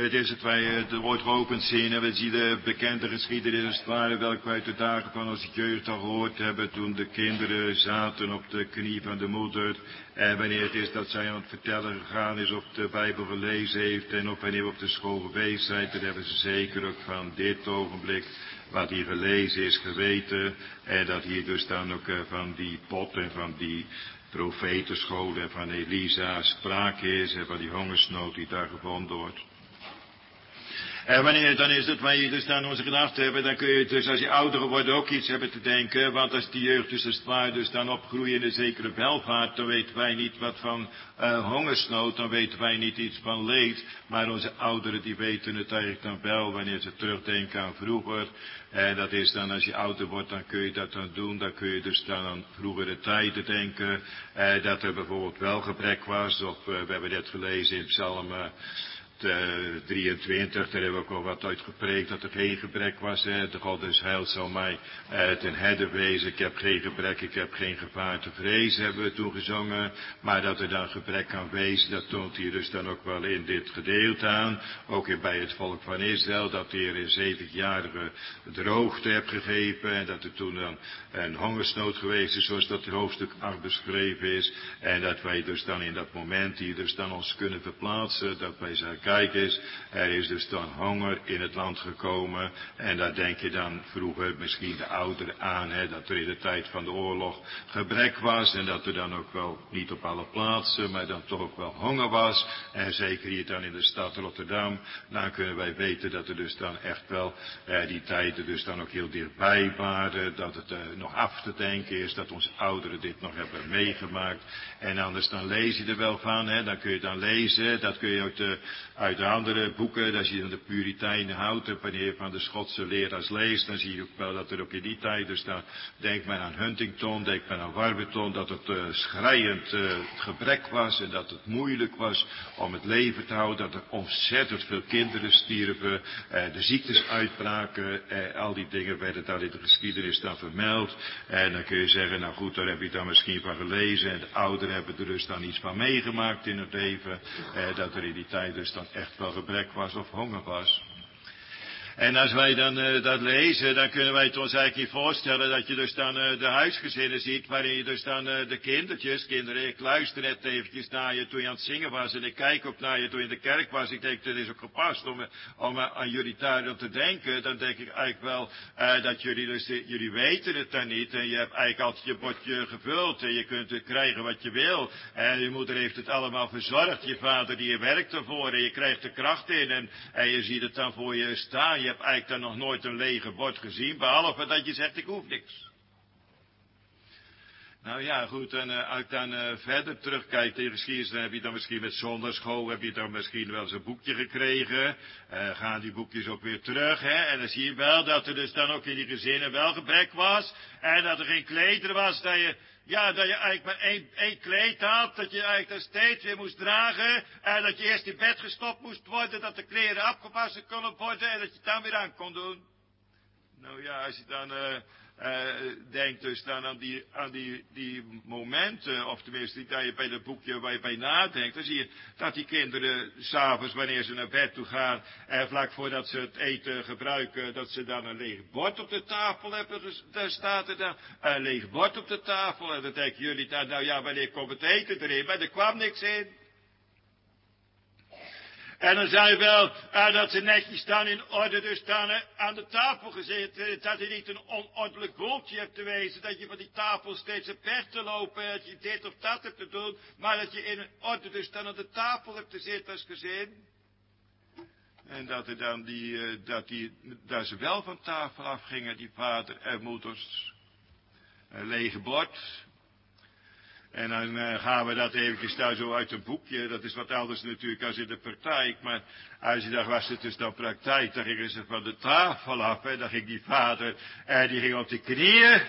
het is dat wij het woord geopend zien en we zien de bekende geschiedenis als het ware, welke wij uit de dagen van onze jeugd al gehoord hebben, toen de kinderen zaten op de knie van de moeder. En wanneer het is dat zij aan het vertellen gegaan is of de Bijbel gelezen heeft en of wanneer we op de school geweest zijn, dan hebben ze zeker ook van dit ogenblik wat hier gelezen is geweten. En dat hier dus dan ook van die pot en van die profetenschool en van Elisa sprake is en van die hongersnood die daar gevonden wordt. En wanneer het dan is dat wij dus dan onze gedachten hebben, dan kun je dus als je ouder wordt ook iets hebben te denken. Want als die jeugd dus als het ware dus dan opgroeien in een zekere welvaart, dan weten wij niet wat van hongersnood, dan weten wij niet iets van leed. Maar onze ouderen die weten het eigenlijk dan wel wanneer ze terugdenken aan vroeger. En dat is dan als je ouder wordt, dan kun je dat dan doen. Dan kun je dus dan aan vroegere tijden denken. Dat er bijvoorbeeld wel gebrek was. Of we hebben net gelezen in Psalm 23, daar hebben we ook al wat uit gepreekt, dat er geen gebrek was. De God des heils zal mij ten herder wezen. Ik heb geen gebrek, ik heb geen gevaar te vrezen, hebben we toen gezongen. Maar dat er dan gebrek kan wezen, dat toont hier dus dan ook wel in dit gedeelte aan. Ook bij het volk van Israël, dat de Heer in 70-jarige droogte heeft gegeven. En dat er toen dan een hongersnood geweest is, zoals dat in hoofdstuk 8 beschreven is. En dat wij dus dan in dat moment hier dus dan ons kunnen verplaatsen, dat wij zeggen, kijk eens, er is dus dan honger in het land gekomen. En daar denk je dan vroeger misschien de ouderen aan, dat er in de tijd van de oorlog gebrek was. En dat er dan ook wel niet op alle plaatsen, maar dan toch ook wel honger was. En zeker hier dan in de stad Rotterdam, dan kunnen wij weten dat er dus dan echt wel die tijden dus dan ook heel dichtbij waren. Dat het nog af te denken is dat onze ouderen dit nog hebben meegemaakt. En anders dan lees je er wel van, dan kun je dan lezen, dat kun je uit de andere boeken, als je dan de Puritijnen houdt, en wanneer je van de Schotse leraars leest, dan zie je ook wel dat er ook in die tijd, dus dan denkt men aan Huntington, denkt men aan Warburton, dat het schreiend gebrek was en dat het moeilijk was om het leven te houden, dat er ontzettend veel kinderen stierven, de ziektes uitbraken, al die dingen werden daar in de geschiedenis dan vermeld. En dan kun je zeggen, nou goed, daar heb je dan misschien van gelezen, en de ouderen hebben er dus dan iets van meegemaakt in het leven, dat er in die tijd dus dan echt wel gebrek was of honger was. En als wij dan dat lezen, dan kunnen wij het ons eigenlijk niet voorstellen dat je dus dan de huisgezinnen ziet, waarin je dus dan de kinderen, ik luister net eventjes naar je toen je aan het zingen was, en ik kijk ook naar je toen je in de kerk was, ik denk dat is ook gepast om aan jullie daarom te denken, dan denk ik eigenlijk wel dat jullie weten het dan niet, en je hebt eigenlijk altijd je bordje gevuld, en je kunt krijgen wat je wil, en je moeder heeft het allemaal verzorgd, je vader die werkt ervoor, en je krijgt er kracht in, en je ziet het dan voor je staan. Je hebt eigenlijk dan nog nooit een lege bord gezien, behalve dat je zegt, ik hoef niks. Nou ja, goed, en als ik dan verder terugkijk in de geschiedenis, dan heb je dan misschien met zondagschool, heb je dan misschien wel eens een boekje gekregen. Gaan die boekjes ook weer terug, en dan zie je wel dat er dus dan ook in die gezinnen wel gebrek was, en dat er geen kleder was, dat je eigenlijk maar één kleed had, dat je eigenlijk dan steeds weer moest dragen, en dat je eerst in bed gestopt moest worden, dat de kleren afgewassen konden worden, en dat je het dan weer aan kon doen. Nou ja, als je dan denkt dus dan aan die momenten, of tenminste dat je bij dat boekje waar je bij nadenkt, dan zie je dat die kinderen s'avonds, wanneer ze naar bed toe gaan, vlak voordat ze het eten gebruiken, dat ze dan een leeg bord op de tafel hebben, daar staat er dan een leeg bord op de tafel, en dan denken jullie dan, nou ja, wanneer komt het eten erin, maar er kwam niks in. En dan zei je wel dat ze netjes dan in orde dus dan aan de tafel gezeten. Dat je niet een onordelijk boeltje hebt te wezen. Dat je van die tafel steeds op weg te lopen. Dat je dit of dat hebt te doen. Maar dat je in orde dus dan aan de tafel hebt te zitten als gezin. En dat er dan dat ze wel van tafel afgingen, die vader en moeders. Een lege bord. En dan gaan we dat eventjes daar zo uit een boekje. Dat is wat anders natuurlijk als in de praktijk. Maar als je daar was het dus dan praktijk. Dan gingen ze van de tafel af. En dan ging die vader. En die ging op de knieën.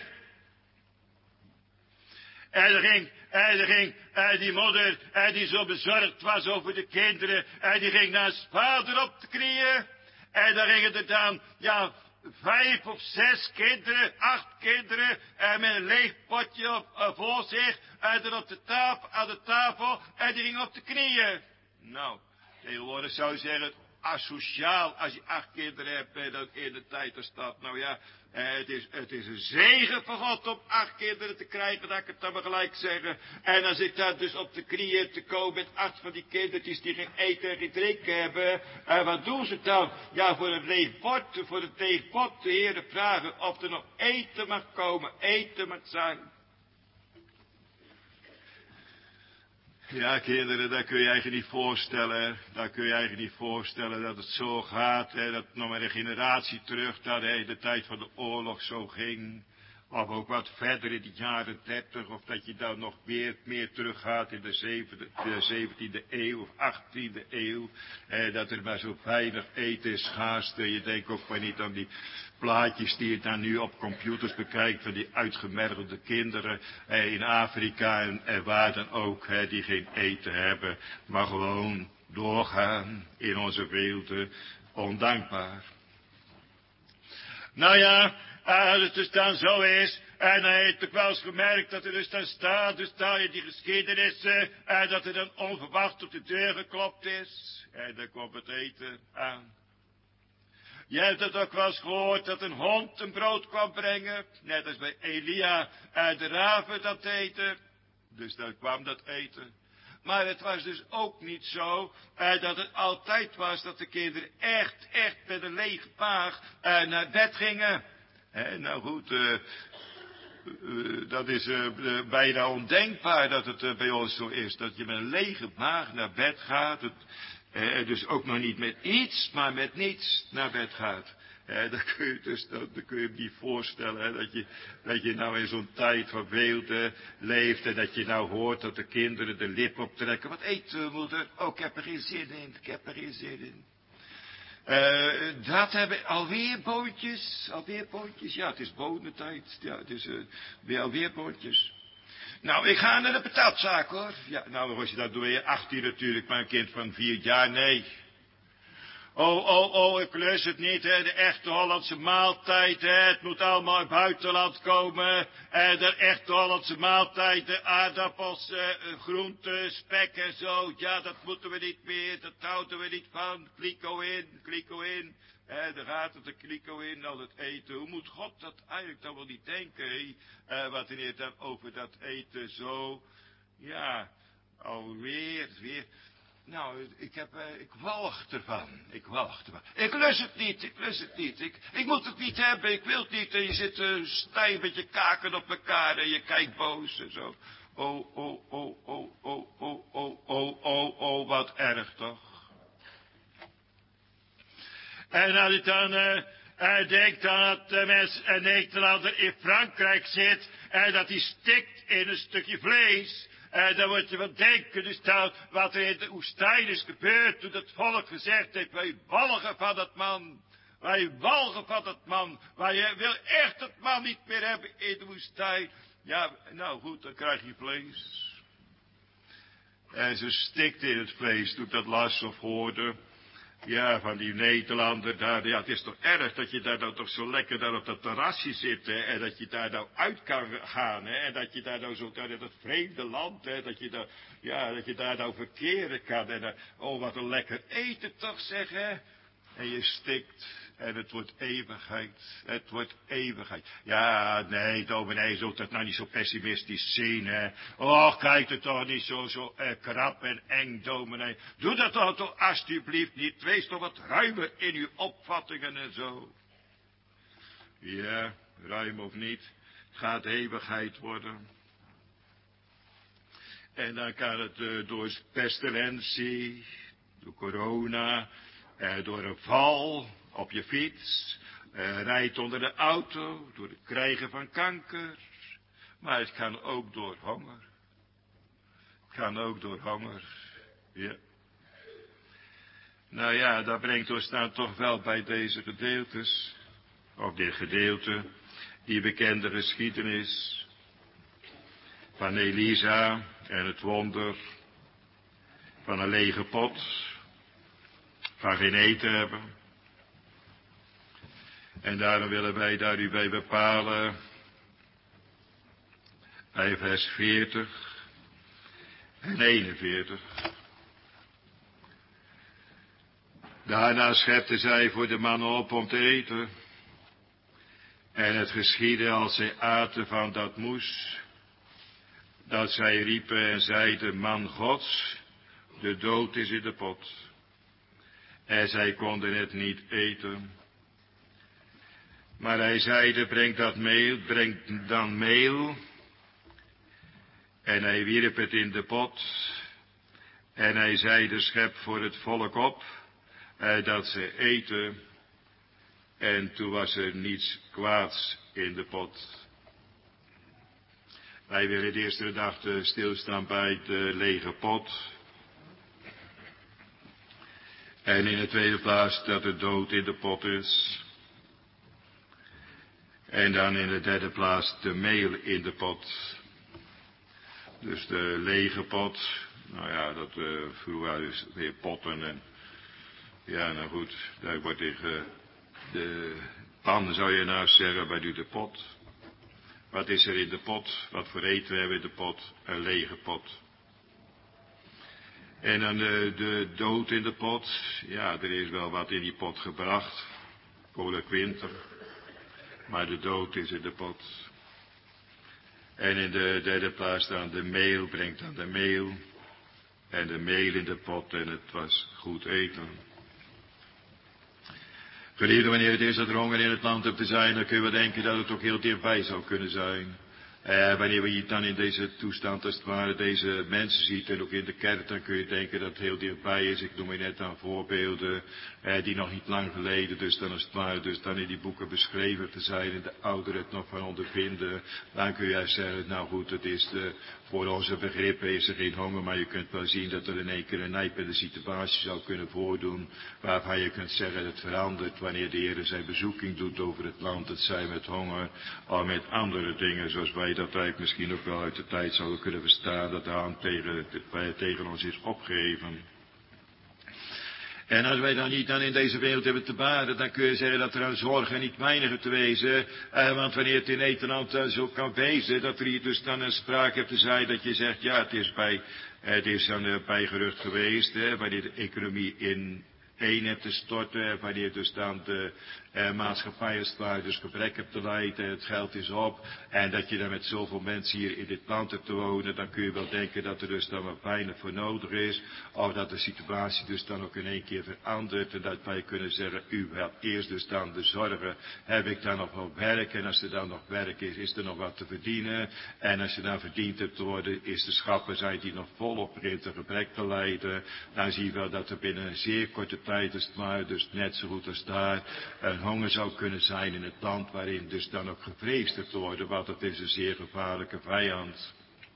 En dan ging die moeder. En die zo bezorgd was over de kinderen. En die ging naast vader op de knieën. En dan gingen er dan, 5 of 6 kinderen, 8 kinderen, met een leeg potje voor zich, en dan aan de tafel, en die gingen op de knieën. Nou, tegenwoordig zou je zeggen, asociaal als je 8 kinderen hebt dan in de tijd als dat. Nou ja, het is een zegen van God om 8 kinderen te krijgen, dat ik het dan maar gelijk zeggen. En als ik dan dus op de knieën te komen met 8 van die kindertjes die geen eten en geen drinken hebben, wat doen ze dan? Ja, voor een leeg bord, de Heere vragen of er nog eten mag komen, eten mag zijn. Ja, kinderen, dat kun je eigenlijk niet voorstellen. Dat kun je eigenlijk niet voorstellen dat het zo gaat. Hè, dat nog maar een generatie terug, dat de tijd van de oorlog zo ging. Of ook wat verder in de jaren 30. Of dat je dan nog meer teruggaat in de 17e eeuw of 18e eeuw. Dat er maar zo weinig eten is, schaarste. Je denkt ook maar niet aan die plaatjes die je dan nu op computers bekijkt van die uitgemergelde kinderen in Afrika en waar dan ook, die geen eten hebben, maar gewoon doorgaan in onze wereld, ondankbaar. Nou ja, als het dus dan zo is, en dan heeft toch wel eens gemerkt dat er dus dan staat, dus daar in die geschiedenis, dat er dan onverwacht op de deur geklopt is, en dan komt het eten aan. Je hebt het ook wel eens gehoord dat een hond een brood kwam brengen. Net als bij Elia de raven dat eten. Dus dan kwam dat eten. Maar het was dus ook niet zo dat het altijd was dat de kinderen echt met een lege maag naar bed gingen. Nou goed, dat is bijna ondenkbaar dat het bij ons zo is. Dat je met een lege maag naar bed gaat. Dus ook nog niet met iets, maar met niets naar bed gaat. Dan kun je je niet voorstellen, dat je nou in zo'n tijd van weelde leeft en dat je nou hoort dat de kinderen de lip optrekken. Wat eet moeder? Oh, ik heb er geen zin in. Dat hebben alweer boontjes. Ja, het is bonentijd. Ja, het is weer alweer boontjes. Nou, ik ga naar de patatzaak, hoor. Ja, nou, als je dat doet, je 18 natuurlijk, maar een kind van 4 jaar, nee. Oh, ik lust het niet, hè, de echte Hollandse maaltijd, hè. Het moet allemaal uit het buitenland komen. De echte Hollandse maaltijd, de aardappels, groenten, spek en zo. Ja, dat moeten we niet meer, dat houden we niet van. Kliko in. Daar gaat het de kliko in, al het eten. Hoe moet God dat eigenlijk dan wel niet denken, hè? Wat hij dan over dat eten zo, ja, alweer, weer. Nou, ik walg ervan. Ik lust het niet. Ik moet het niet hebben, ik wil het niet. En je zit stijf met je kaken op elkaar en je kijkt boos en zo. Oh, wat erg toch. En als ik dan denk dat een Nederlander in Frankrijk zit en dat hij stikt in een stukje vlees. Dan moet je wel denken, dus dan, wat er in de woestijn is gebeurd toen het volk gezegd heeft, wij walgen van dat man. Wij wil echt dat man niet meer hebben in de woestijn. Ja, nou goed, dan krijg je vlees. En ze stikte in het vlees toen dat las of hoorde. Ja, van die Nederlander daar, ja, het is toch erg dat je daar nou toch zo lekker daar op dat terrasje zit, hè, en dat je daar nou uit kan gaan, hè, en dat je daar nou zo, daar in dat vreemde land, hè, dat je daar nou verkeren kan, en oh, wat een lekker eten toch, zeg, hè, en je stikt, en het wordt eeuwigheid. Ja, nee, dominee, zult dat nou niet zo pessimistisch zien, hè. Och, kijk het toch niet zo krap en eng, dominee. Doe dat toch alsjeblieft niet. Wees toch wat ruimer in uw opvattingen en zo. Ja, ruim of niet, het gaat eeuwigheid worden. En dan kan het door pestilentie, door corona, door een val op je fiets, rijdt onder de auto, door het krijgen van kanker. Maar het kan ook door honger. Ja. Nou ja, dat brengt ons dan toch wel bij deze gedeeltes, of dit gedeelte, die bekende geschiedenis van Elisa en het wonder van een lege pot, van geen eten hebben. En daarom willen wij daar u bij bepalen, bij vers 40 en 41. Daarna schepte zij voor de mannen op om te eten. En het geschiedde als zij aten van dat moes, dat zij riepen en zeiden, man Gods, de dood is in de pot. En zij konden het niet eten. Maar hij zeide, breng dan meel. En hij wierp het in de pot. En hij zeide, schep voor het volk op, dat ze eten. En toen was er niets kwaads in de pot. Wij willen de eerste gedachte stilstaan bij de lege pot. En in de tweede plaats dat de dood in de pot is. En dan in de derde plaats de meel in de pot. Dus de lege pot. Nou ja, dat vroeger dus weer potten. En ja, nou goed, daar wordt tegen de pan zou je nou zeggen, bij u de pot. Wat is er in de pot? Wat voor eten hebben we in de pot? Een lege pot. En dan de dood in de pot. Ja, er is wel wat in die pot gebracht. Kolenkwinter. Maar de dood is in de pot. En in de derde plaats dan de meel, brengt dan de meel. En de meel in de pot en het was goed eten. Geliefde, wanneer het is dat er honger in het land hebt te zijn, dan kun je wel denken dat het ook heel dichtbij zou kunnen zijn. Wanneer we hier dan in deze toestand als het ware deze mensen ziet en ook in de kerk, dan kun je denken dat het heel dichtbij is. Ik noem je net aan voorbeelden die nog niet lang geleden dus dan als het ware dus dan in die boeken beschreven te zijn en de ouderen het nog van ondervinden. Dan kun je juist zeggen, nou goed, het is voor onze begrippen is er geen honger, maar je kunt wel zien dat er in één keer een nijpende situatie zou kunnen voordoen, waarvan je kunt zeggen dat het verandert wanneer de Heer zijn bezoeking doet over het land, het zij met honger of met andere dingen, zoals wij dat eigenlijk misschien ook wel uit de tijd zouden kunnen verstaan, dat de hand tegen ons is opgeheven. En als wij dan niet dan in deze wereld hebben te baden, dan kun je zeggen dat er aan zorgen niet weiniger te wezen. Want wanneer het in Nederland zo kan wezen, dat er hier dus dan een sprake hebt te zijn dat je zegt, ja, het is dan bijgerucht geweest, wanneer de economie in één hebt te storten, wanneer dus dan de maatschappij als het ware dus gebrek hebt te lijden, het geld is op, en dat je dan met zoveel mensen hier in dit land hebt te wonen, dan kun je wel denken dat er dus dan wat weinig voor nodig is, of dat de situatie dus dan ook in één keer verandert, en dat wij kunnen zeggen, u hebt eerst dus dan de zorgen, heb ik dan nog wel werk, en als er dan nog werk is er nog wat te verdienen, en als je dan verdiend hebt te worden, is de schappen, zijn die nog volop begint een gebrek te lijden, dan zie je wel dat er binnen een zeer korte tijd, dus maar dus net zo goed als daar, een honger zou kunnen zijn in het land waarin dus dan ook gevreesd hebt te worden, want het is een zeer gevaarlijke vijand.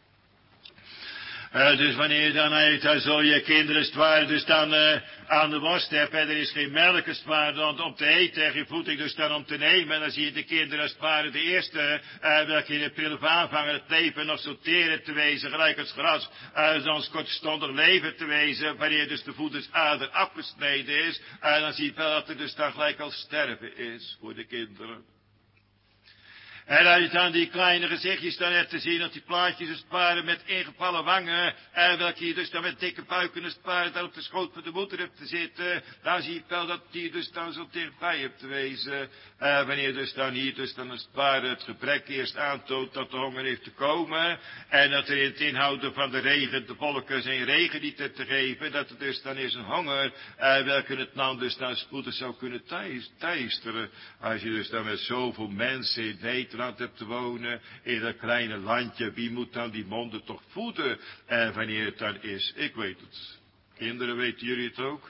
Dus wanneer je dan eet, dan zul je kinderen als het ware dus dan aan de worst hebben. En er is geen melk als het ware om te eten en geen voeding dus dan om te nemen. En dan zie je de kinderen als het ware de eerste, welke in het pril aanvangen het leven nog zo teren te wezen, gelijk als gras, zo'n kortstondig leven te wezen. Wanneer dus de voedersader afgesneden is, dan zie je wel dat er dus dan gelijk al sterven is voor de kinderen. En als je dan die kleine gezichtjes dan hebt te zien, dat die plaatjes als het ware met ingevallen wangen, welke je dus dan met dikke buiken als het ware dan op de schoot van de moeder hebt te zitten, dan zie je wel dat die dus dan zo dichtbij hebt te wezen, wanneer dus dan hier dus dan als het ware het gebrek eerst aantoont dat de honger heeft te komen, en dat er in het inhouden van de regen, de volken zijn regen niet te geven, dat er dus dan is een honger, welke het land dus dan spoedig zou kunnen teisteren, als je dus dan met zoveel mensen in Nederland hebt te wonen, in dat kleine landje, wie moet dan die monden toch voeden, wanneer het dan is? Ik weet het. Kinderen, weten jullie het ook?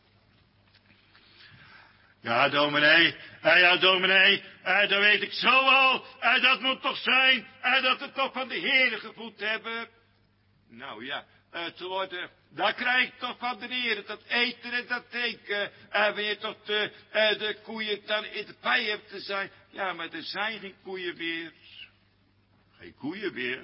Ja, dominee, dat weet ik zo al, dat moet toch zijn, dat we toch van de Heere gevoed hebben. Nou ja, te worden, dat krijg ik toch van de Heere, dat eten en dat drinken, wanneer toch de koeien dan in de pij hebt te zijn. Ja, maar er zijn geen koeien meer. Geen koeien meer.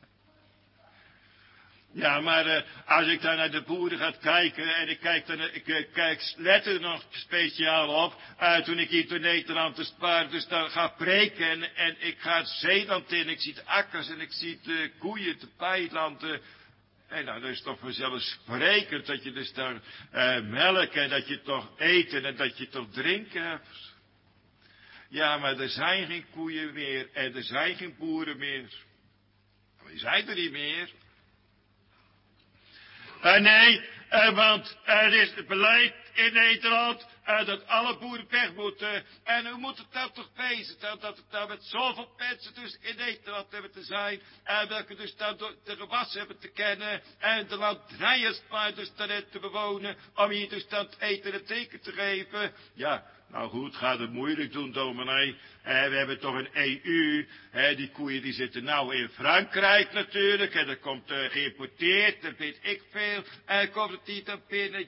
Ja, maar als ik dan naar de boeren ga kijken, en ik kijk let er nog speciaal op, toen ik hier in Nederland dus dan ga preken, en ik ga het Zeeland in, ik zie de akkers en ik zie de koeien, de weilanden, En nou, dat is toch vanzelfsprekend dat je dus daar melk en dat je toch eten en dat je toch drinken hebt. Ja, maar er zijn geen koeien meer en er zijn geen boeren meer. Die zijn er niet meer. Nee, want er is het beleid in Nederland dat alle boeren weg moeten. En hoe moet het nou toch wezen? Dat het nou met zoveel mensen dus in Nederland hebben te zijn. En welke dus dan de gewassen hebben te kennen. En de landerijen dus dan te bewonen. Om hier dus dan te eten en teken te geven. Ja, nou goed, gaat het moeilijk doen, dominee. We hebben toch een EU. Die koeien die zitten nou in Frankrijk natuurlijk. En dat komt geïmporteerd, dat weet ik veel. En komt het niet dan binnen?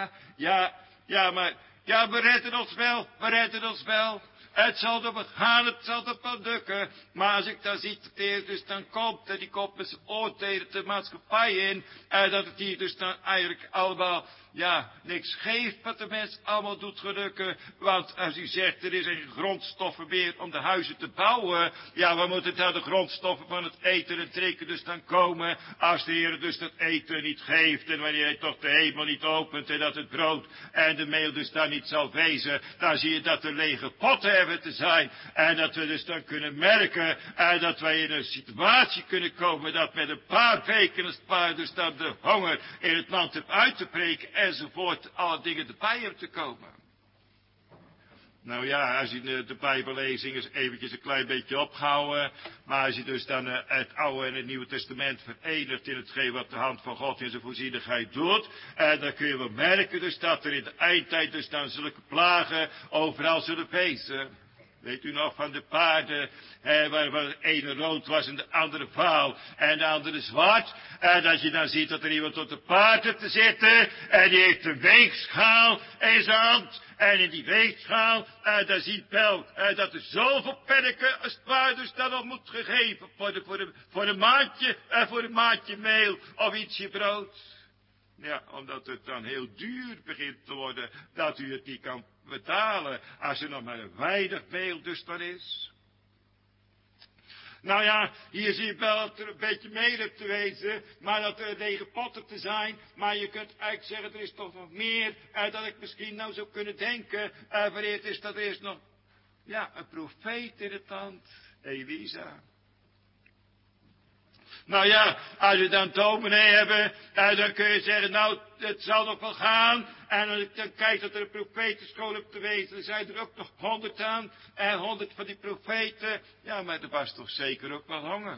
Ja, maar we redden ons wel, we redden ons wel. Het zal er wel gaan, het zal er wel lukken. Maar als ik dan zie dat hij dus dan komt, en die komt met zijn oordelen de maatschappij in, en dat het hier dus dan eigenlijk allemaal, niks geeft wat de mens allemaal doet gelukken. Want als u zegt, er is geen grondstoffen meer om de huizen te bouwen, waar moeten dan de grondstoffen van het eten en drinken dus dan komen, als de Heer dus dat eten niet geeft, en wanneer hij toch de hemel niet opent, en dat het brood en de meel dus dan niet zal wezen, dan zie je dat er lege potten hebben te zijn, en dat we dus dan kunnen merken, dat wij in een situatie kunnen komen, dat met een paar weken als het ware dus dan de honger in het land heeft uit te breken, enzovoort, alle dingen erbij hebben te komen. Nou ja, als je de Bijbellezing eens eventjes een klein beetje ophouden, maar als je dus dan het Oude en het Nieuwe Testament verenigt in hetgeen wat de hand van God in zijn voorzienigheid doet, dan kun je wel merken dus dat er in de eindtijd dus dan zulke plagen overal zullen wezen. Weet u nog van de paarden, waar de ene rood was en de andere vaal en de andere zwart. En dat je dan ziet dat er iemand op de paard hebt te zitten en die heeft een weegschaal in zijn hand. En in die weegschaal, daar ziet wel dat er zoveel perken als het ware dus dan nog moet gegeven voor een maandje meel of ietsje brood. Ja, omdat het dan heel duur begint te worden, dat u het niet kan betalen, als er nog maar een weinig meel dus dan is. Nou ja, hier zie je wel dat er een beetje meel hebt te wezen, maar dat er lege potten te zijn, maar je kunt eigenlijk zeggen, er is toch nog meer, dat ik misschien nou zou kunnen denken, wanneer het is dat er is nog, een profeet in het land, Elisa. Nou ja, als we dan dominee hebben, dan kun je zeggen, nou, het zal nog wel gaan. En als ik dan kijk dat er een profetenschool op te wezen, dan zijn er ook nog 100 aan. En 100 van die profeten, maar er was toch zeker ook wel honger.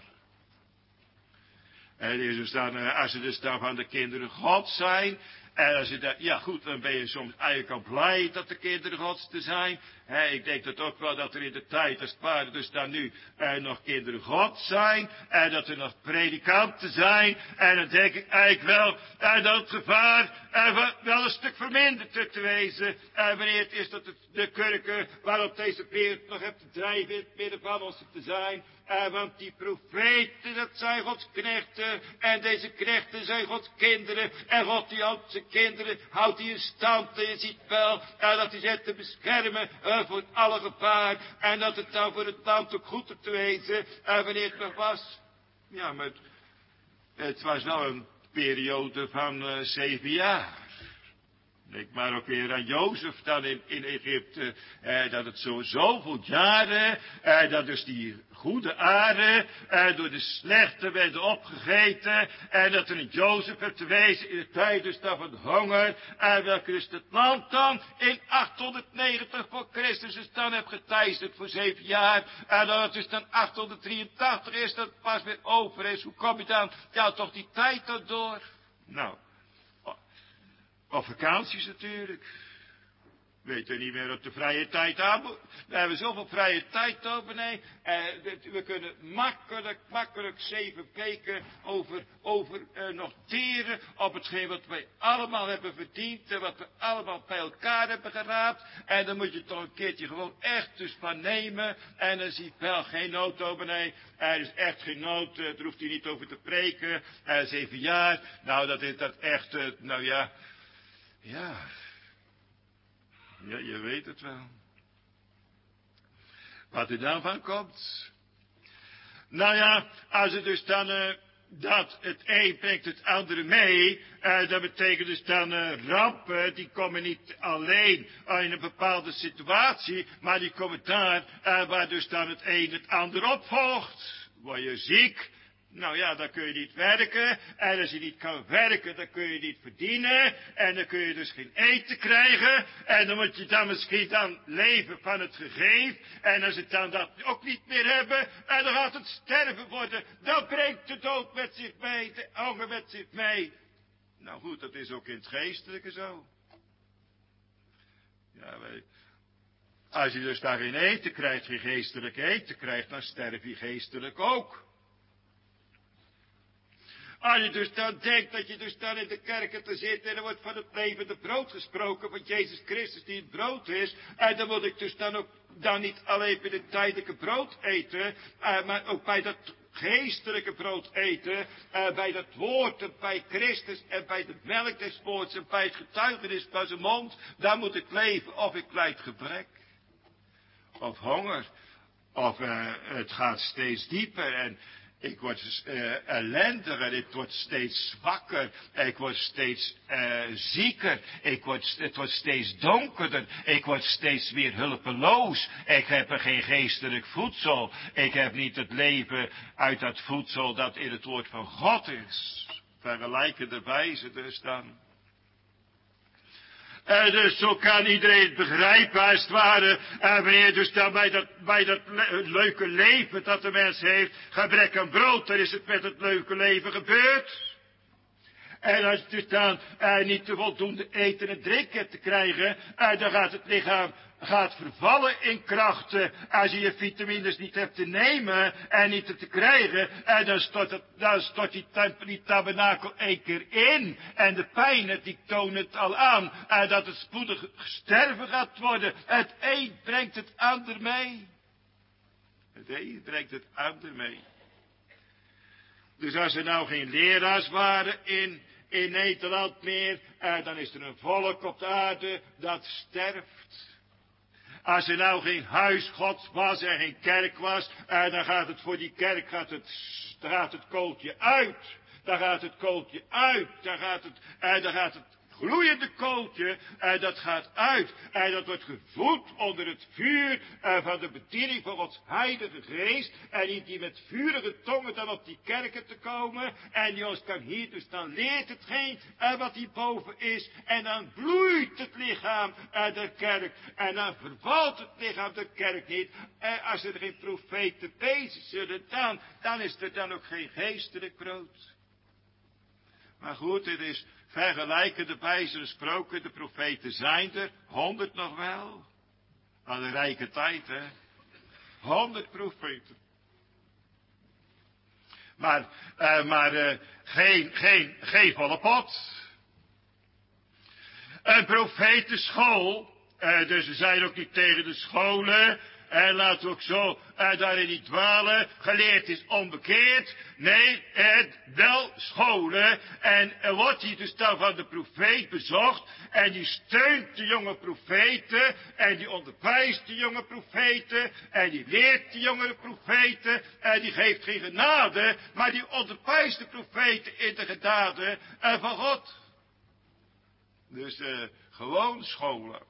En dus dan, als ze dus dan van de kinderen God zijn, en als je dat, goed, dan ben je soms eigenlijk al blij dat de kinderen Gods te zijn. Ik denk dat ook wel dat er in de tijd, als het ware, dus dan nu nog kinderen God zijn. En dat er nog predikanten zijn. En dan denk ik eigenlijk wel dat het gevaar wel een stuk verminderd te wezen. Wanneer het is dat de kurken waarop deze wereld nog hebt te drijven in het midden van ons te zijn. Want die profeten, dat zijn Gods knechten. En deze knechten zijn Gods kinderen. En God die houdt zijn kinderen, houdt die in stand. En je ziet wel dat hij zet te beschermen voor alle gevaar. En dat het dan voor het land ook goed te wezen. Wanneer het nog was. Maar het was wel een periode van 7 jaar. Denk maar ook weer aan Jozef dan in Egypte. Dat het zoveel jaren, dat dus die goede aarde door de slechte werden opgegeten. En dat er een Jozef werd te wezen in de tijd dus dan van honger. Welke dus het land dan in 890 voor Christus dus dan heeft geteisterd voor 7 jaar. En dat het dus dan 883 is dat het pas weer over is. Hoe kom je dan toch die tijd dan door? Nou. Of vakanties natuurlijk. Weet je niet meer op de vrije tijd aan moet. We hebben zoveel vrije tijd over, nee. We kunnen makkelijk 7 weken over noteren op hetgeen wat wij allemaal hebben verdiend. En wat we allemaal bij elkaar hebben geraapt. En dan moet je toch een keertje gewoon echt dus van nemen. En dan zie je wel geen nood over, nee. Er is echt geen nood, daar hoeft hij niet over te preken. 7 jaar, nou dat is dat echt, Ja, je weet het wel. Wat er dan van komt. Nou ja, als het dus dan dat het een brengt het andere mee. Dat betekent dus dan rampen, die komen niet alleen in een bepaalde situatie, maar die komen daar waar dus dan het een het ander opvolgt. Word je ziek? Nou ja, dan kun je niet werken. En als je niet kan werken, dan kun je niet verdienen. En dan kun je dus geen eten krijgen. En dan moet je dan misschien dan leven van het gegeven. En als ze dan dat ook niet meer hebben, en dan gaat het sterven worden. Dan brengt de dood met zich mee, de honger met zich mee. Nou goed, dat is ook in het geestelijke zo. Ja, als je dus daar geen eten krijgt, geen geestelijk eten krijgt, dan sterf je geestelijk ook. Als je dus dan denkt dat je dus dan in de kerken te zitten en er wordt van het levende brood gesproken, van Jezus Christus die het brood is, en dan moet ik dus dan ook dan niet alleen bij het tijdelijke brood eten, maar ook bij dat geestelijke brood eten, bij dat woord en bij Christus en bij de melk des woords en bij het getuigenis van zijn mond, daar moet ik leven of ik lijd gebrek. Of honger, of het gaat steeds dieper en ik word ellendiger, ik word steeds zwakker, ik word steeds zieker, het wordt steeds donkerder, ik word steeds meer hulpeloos, ik heb er geen geestelijk voedsel, ik heb niet het leven uit dat voedsel dat in het woord van God is. Vergelijkende wijze dus dan. Dus zo kan iedereen het begrijpen als het ware, wanneer dus dan bij dat leuke leven dat de mens heeft, gebrek aan brood, dan is het met het leuke leven gebeurd. En als je dus dan niet te voldoende eten en drinken hebt te krijgen, dan gaat het lichaam vervallen in krachten. Als je je vitamines niet hebt te nemen en niet te krijgen, dan stort die tabernakel 1 keer in. En de pijnen die tonen het al aan, dat het spoedig sterven gaat worden. Het een brengt het ander mee. Het een brengt het ander mee. Dus als er nou geen leraars waren in Nederland meer, dan is er een volk op de aarde dat sterft. Als er nou geen huis Gods was en geen kerk was, dan gaat het voor die kerk, gaat het kooltje uit. Dan gaat het kooltje uit. Dan gaat het gloeiende kooltje, dat gaat uit. En dat wordt gevoed onder het vuur van de bediening van Gods heilige geest. En die met vurige tongen dan op die kerken te komen. En die ons kan hier, dus dan leert hetgeen wat hierboven is. En dan bloeit het lichaam der kerk. En dan vervalt het lichaam der kerk niet. Als er geen profeten bezig zullen dan is er dan ook geen geestelijk brood. Maar goed, het is vergelijkende wijze gesproken, de profeten zijn er, 100 nog wel. Aan een rijke tijd, hè. 100 profeten. Maar geen volle pot. Een profetenschool, dus we zijn ook niet tegen de scholen. En laten we ook zo daarin niet dwalen. Geleerd is onbekeerd. Nee, wel scholen. En er wordt hier dus dan van de profeet bezocht. En die steunt de jonge profeten. En die onderwijst de jonge profeten. En die leert de jongere profeten. En die geeft geen genade. Maar die onderwijst de profeten in de genade van God. Dus gewoon scholen.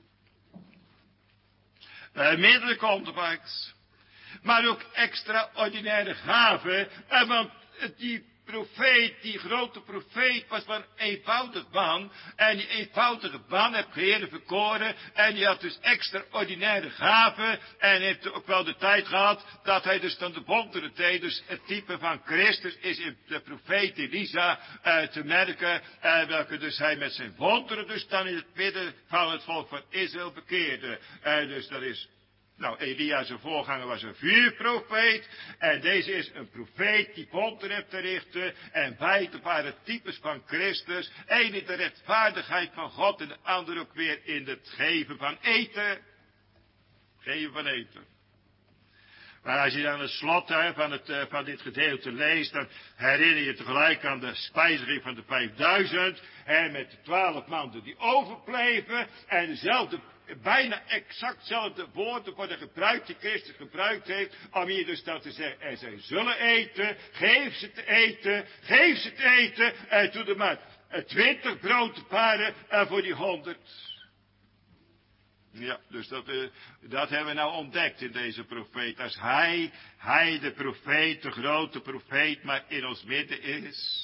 Middelijk onderwijs. Maar ook extraordinaire gaven. Want die profeet, die grote profeet, was maar een eenvoudig man. En die eenvoudige man heeft de Heer verkoren. En die had dus extraordinaire gaven. En heeft ook wel de tijd gehad dat hij dus dan de wonderen deed. Dus het type van Christus is in de profeet Elisa te merken. Welke dus hij met zijn wonderen dus dan in het midden van het volk van Israël bekeerde. Dus dat is... Nou, Elia, zijn voorganger, was een vuurprofeet. En deze is een profeet die wonderen heeft te richten. En beide waren types van Christus. Eén in de rechtvaardigheid van God en de ander ook weer in het geven van eten. Geven van eten. Maar als je dan het slot van dit gedeelte leest, dan herinner je tegelijk aan de spijziging van de 5000. Met de 12 mannen die overbleven. En dezelfde bijna exact dezelfde woorden worden gebruikt die Christus gebruikt heeft, om hier dus dat te zeggen, en zij zullen eten, geef ze te eten, geef ze te eten, en doe er maar 20 broodparen voor die 100. Ja, dus dat hebben we nou ontdekt in deze profeet. Als hij de profeet, de grote profeet, maar in ons midden is.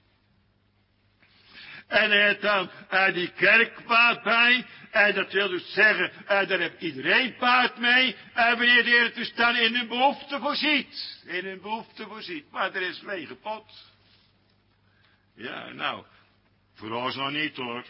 En hij heeft dan die kerk baat bij. En dat wil dus zeggen, daar heeft iedereen baat mee. En wanneer de Heer dus dan in hun behoefte voorziet. In hun behoefte voorziet. Maar er is lege pot. Ja, nou, voor ons nog niet hoor.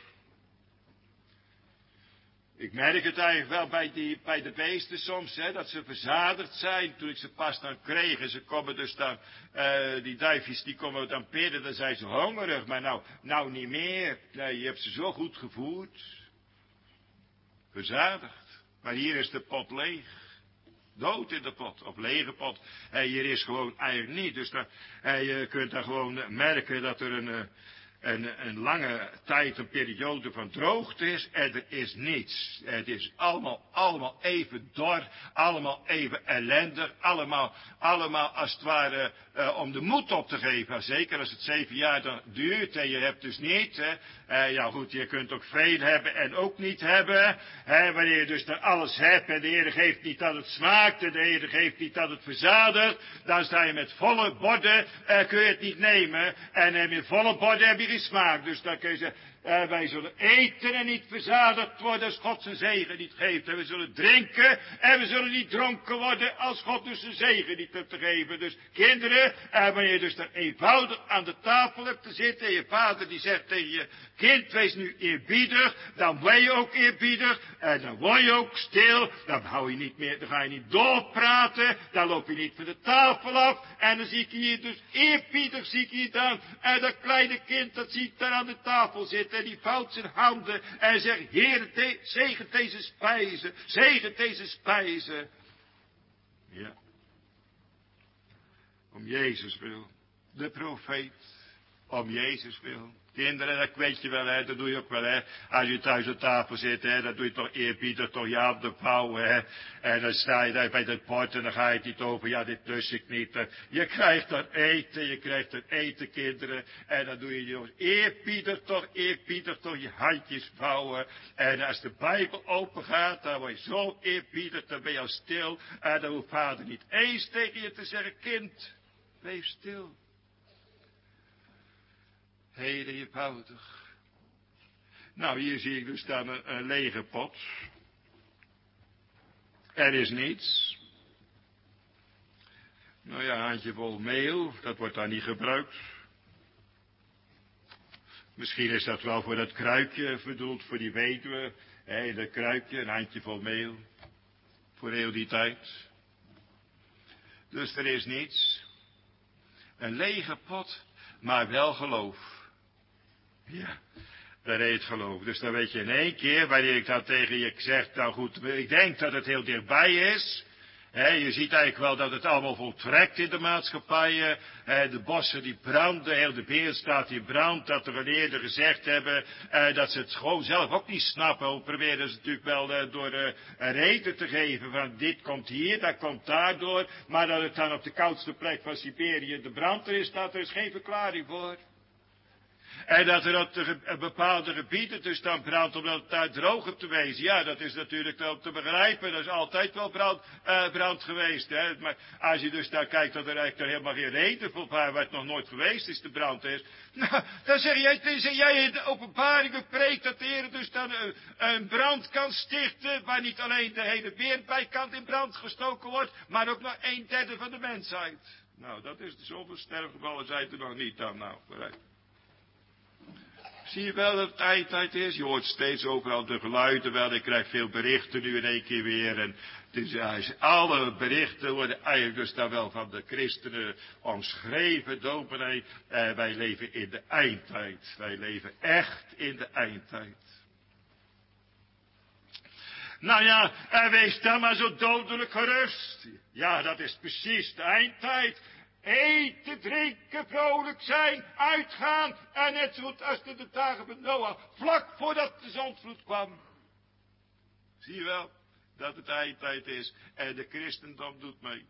Ik merk het eigenlijk wel bij de beesten soms, hè, dat ze verzadigd zijn. Toen ik ze pas dan kreeg, en ze komen dus dan, die duifjes die komen dan pidden, dan zijn ze hongerig. Maar nou niet meer. Nee, je hebt ze zo goed gevoerd. Verzadigd. Maar hier is de pot leeg. Dood in de pot, of lege pot. Hier is gewoon eigenlijk niet. Dus je kunt dan gewoon merken dat er een lange tijd, een periode van droogte is. En er is niets. Het is allemaal even dor. Allemaal even ellendig. Allemaal als het ware om de moed op te geven. Zeker als het 7 jaar dan duurt en je hebt dus niet. Ja goed, je kunt ook veel hebben en ook niet hebben. Wanneer je dus dan alles hebt en de Heer geeft niet dat het smaakt. En de Heer geeft niet dat het verzadigt. Dan sta je met volle borden, kun je het niet nemen. En met volle borden heb je geen smaak. Dus dan kun je zeggen, wij zullen eten en niet verzadigd worden als God zijn zegen niet geeft. En we zullen drinken en we zullen niet dronken worden als God dus zijn zegen niet hebt te geven. Dus kinderen, wanneer je dus daar eenvoudig aan de tafel hebt te zitten en je vader die zegt tegen je kind, wees nu eerbiedig, dan ben je ook eerbiedig en dan word je ook stil, dan hou je niet meer, dan ga je niet doorpraten, dan loop je niet van de tafel af en dan zie ik hier dus eerbiedig, zie ik hier dan, en dat kleine kind dat ziet daar aan de tafel zitten. En die vouwt zijn handen en zegt, Heer, zegen deze spijzen, zegen deze spijzen. Ja. Om Jezus wil. De profeet. Om Jezus wil. Kinderen, dat weet je wel, hè, dat doe je ook wel, hè. Als je thuis aan tafel zit, hè, dan doe je toch eerbiedig, toch je handen vouwen, hè. En dan sta je daar bij dat bord en dan ga je het niet over, ja, dit lust ik niet. Je krijgt dan eten, kinderen. En dan doe je eerbiedig toch je handjes vouwen. En als de Bijbel open gaat, dan word je zo eerbiedig, dan ben je al stil. En dan hoeft vader niet eens tegen je te zeggen, kind, wees stil. Heden eenvoudig. Nou, hier zie ik dus dan een lege pot. Er is niets. Nou ja, een handjevol meel, dat wordt daar niet gebruikt. Misschien is dat wel voor dat kruikje bedoeld, voor die weduwe. Dat kruikje, een handjevol meel. Voor heel die tijd. Dus er is niets. Een lege pot, maar wel geloof. Ja, daar heet geloof. Dus dan weet je in één keer, wanneer ik dat tegen je zeg, nou goed, ik denk dat het heel dichtbij is. Je ziet eigenlijk wel dat het allemaal voltrekt in de maatschappij. De bossen die branden, heel de Beerstraat die brandt, dat we eerder gezegd hebben, dat ze het gewoon zelf ook niet snappen. Hoe proberen ze natuurlijk wel door een reden te geven van dit komt hier, dat komt daardoor. Maar dat het dan op de koudste plek van Siberië de brand er is, dat er is geen verklaring voor. En dat er op de bepaalde gebieden dus dan brandt, omdat het daar droger te wezen. Ja, dat is natuurlijk wel te begrijpen. Dat is altijd wel brand geweest. Hè. Maar als je dus daar kijkt dat er eigenlijk helemaal geen reden voor waar het nog nooit geweest is, de brand is. Nou, dan zeg jij in de openbaringen preekt dat de Heer dus dan een brand kan stichten, waar niet alleen de hele wereldbijkant in brand gestoken wordt, maar ook nog 1/3 van de mensheid. Nou, dat is zoveel sterfgevallen zijn er nog niet dan. Nou, vooruit. Zie je wel dat het eindtijd is? Je hoort steeds overal de geluiden wel. Ik krijg veel berichten nu in één keer weer. En dus, alle berichten worden eigenlijk dus dan wel van de christenen omschreven. Dominee, wij leven in de eindtijd. Wij leven echt in de eindtijd. Nou ja, wees dan maar zo dodelijk gerust. Ja, dat is precies de eindtijd. Eten, drinken, vrolijk zijn, uitgaan. En net zo goed als de dagen van Noach, vlak voordat de zondvloed kwam. Zie je wel dat het eindtijd is en de christendom doet mee.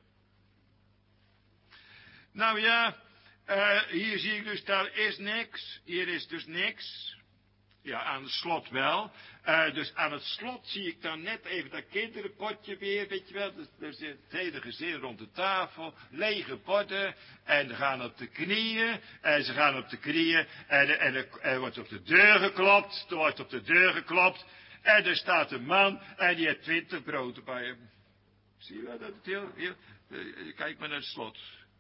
Nou ja, hier zie ik dus, daar is niks. Hier is dus niks. Ja, aan het slot wel. Dus aan het slot zie ik dan net even dat kinderenpotje weer, weet je wel. Er zit het hele gezin rond de tafel, lege borden. En ze gaan op de knieën. En ze gaan op de knieën. En er wordt op de deur geklopt. Er wordt op de deur geklopt. En er staat een man en die heeft 20 broden bij hem. Zie je wel dat het heel kijk maar naar het slot.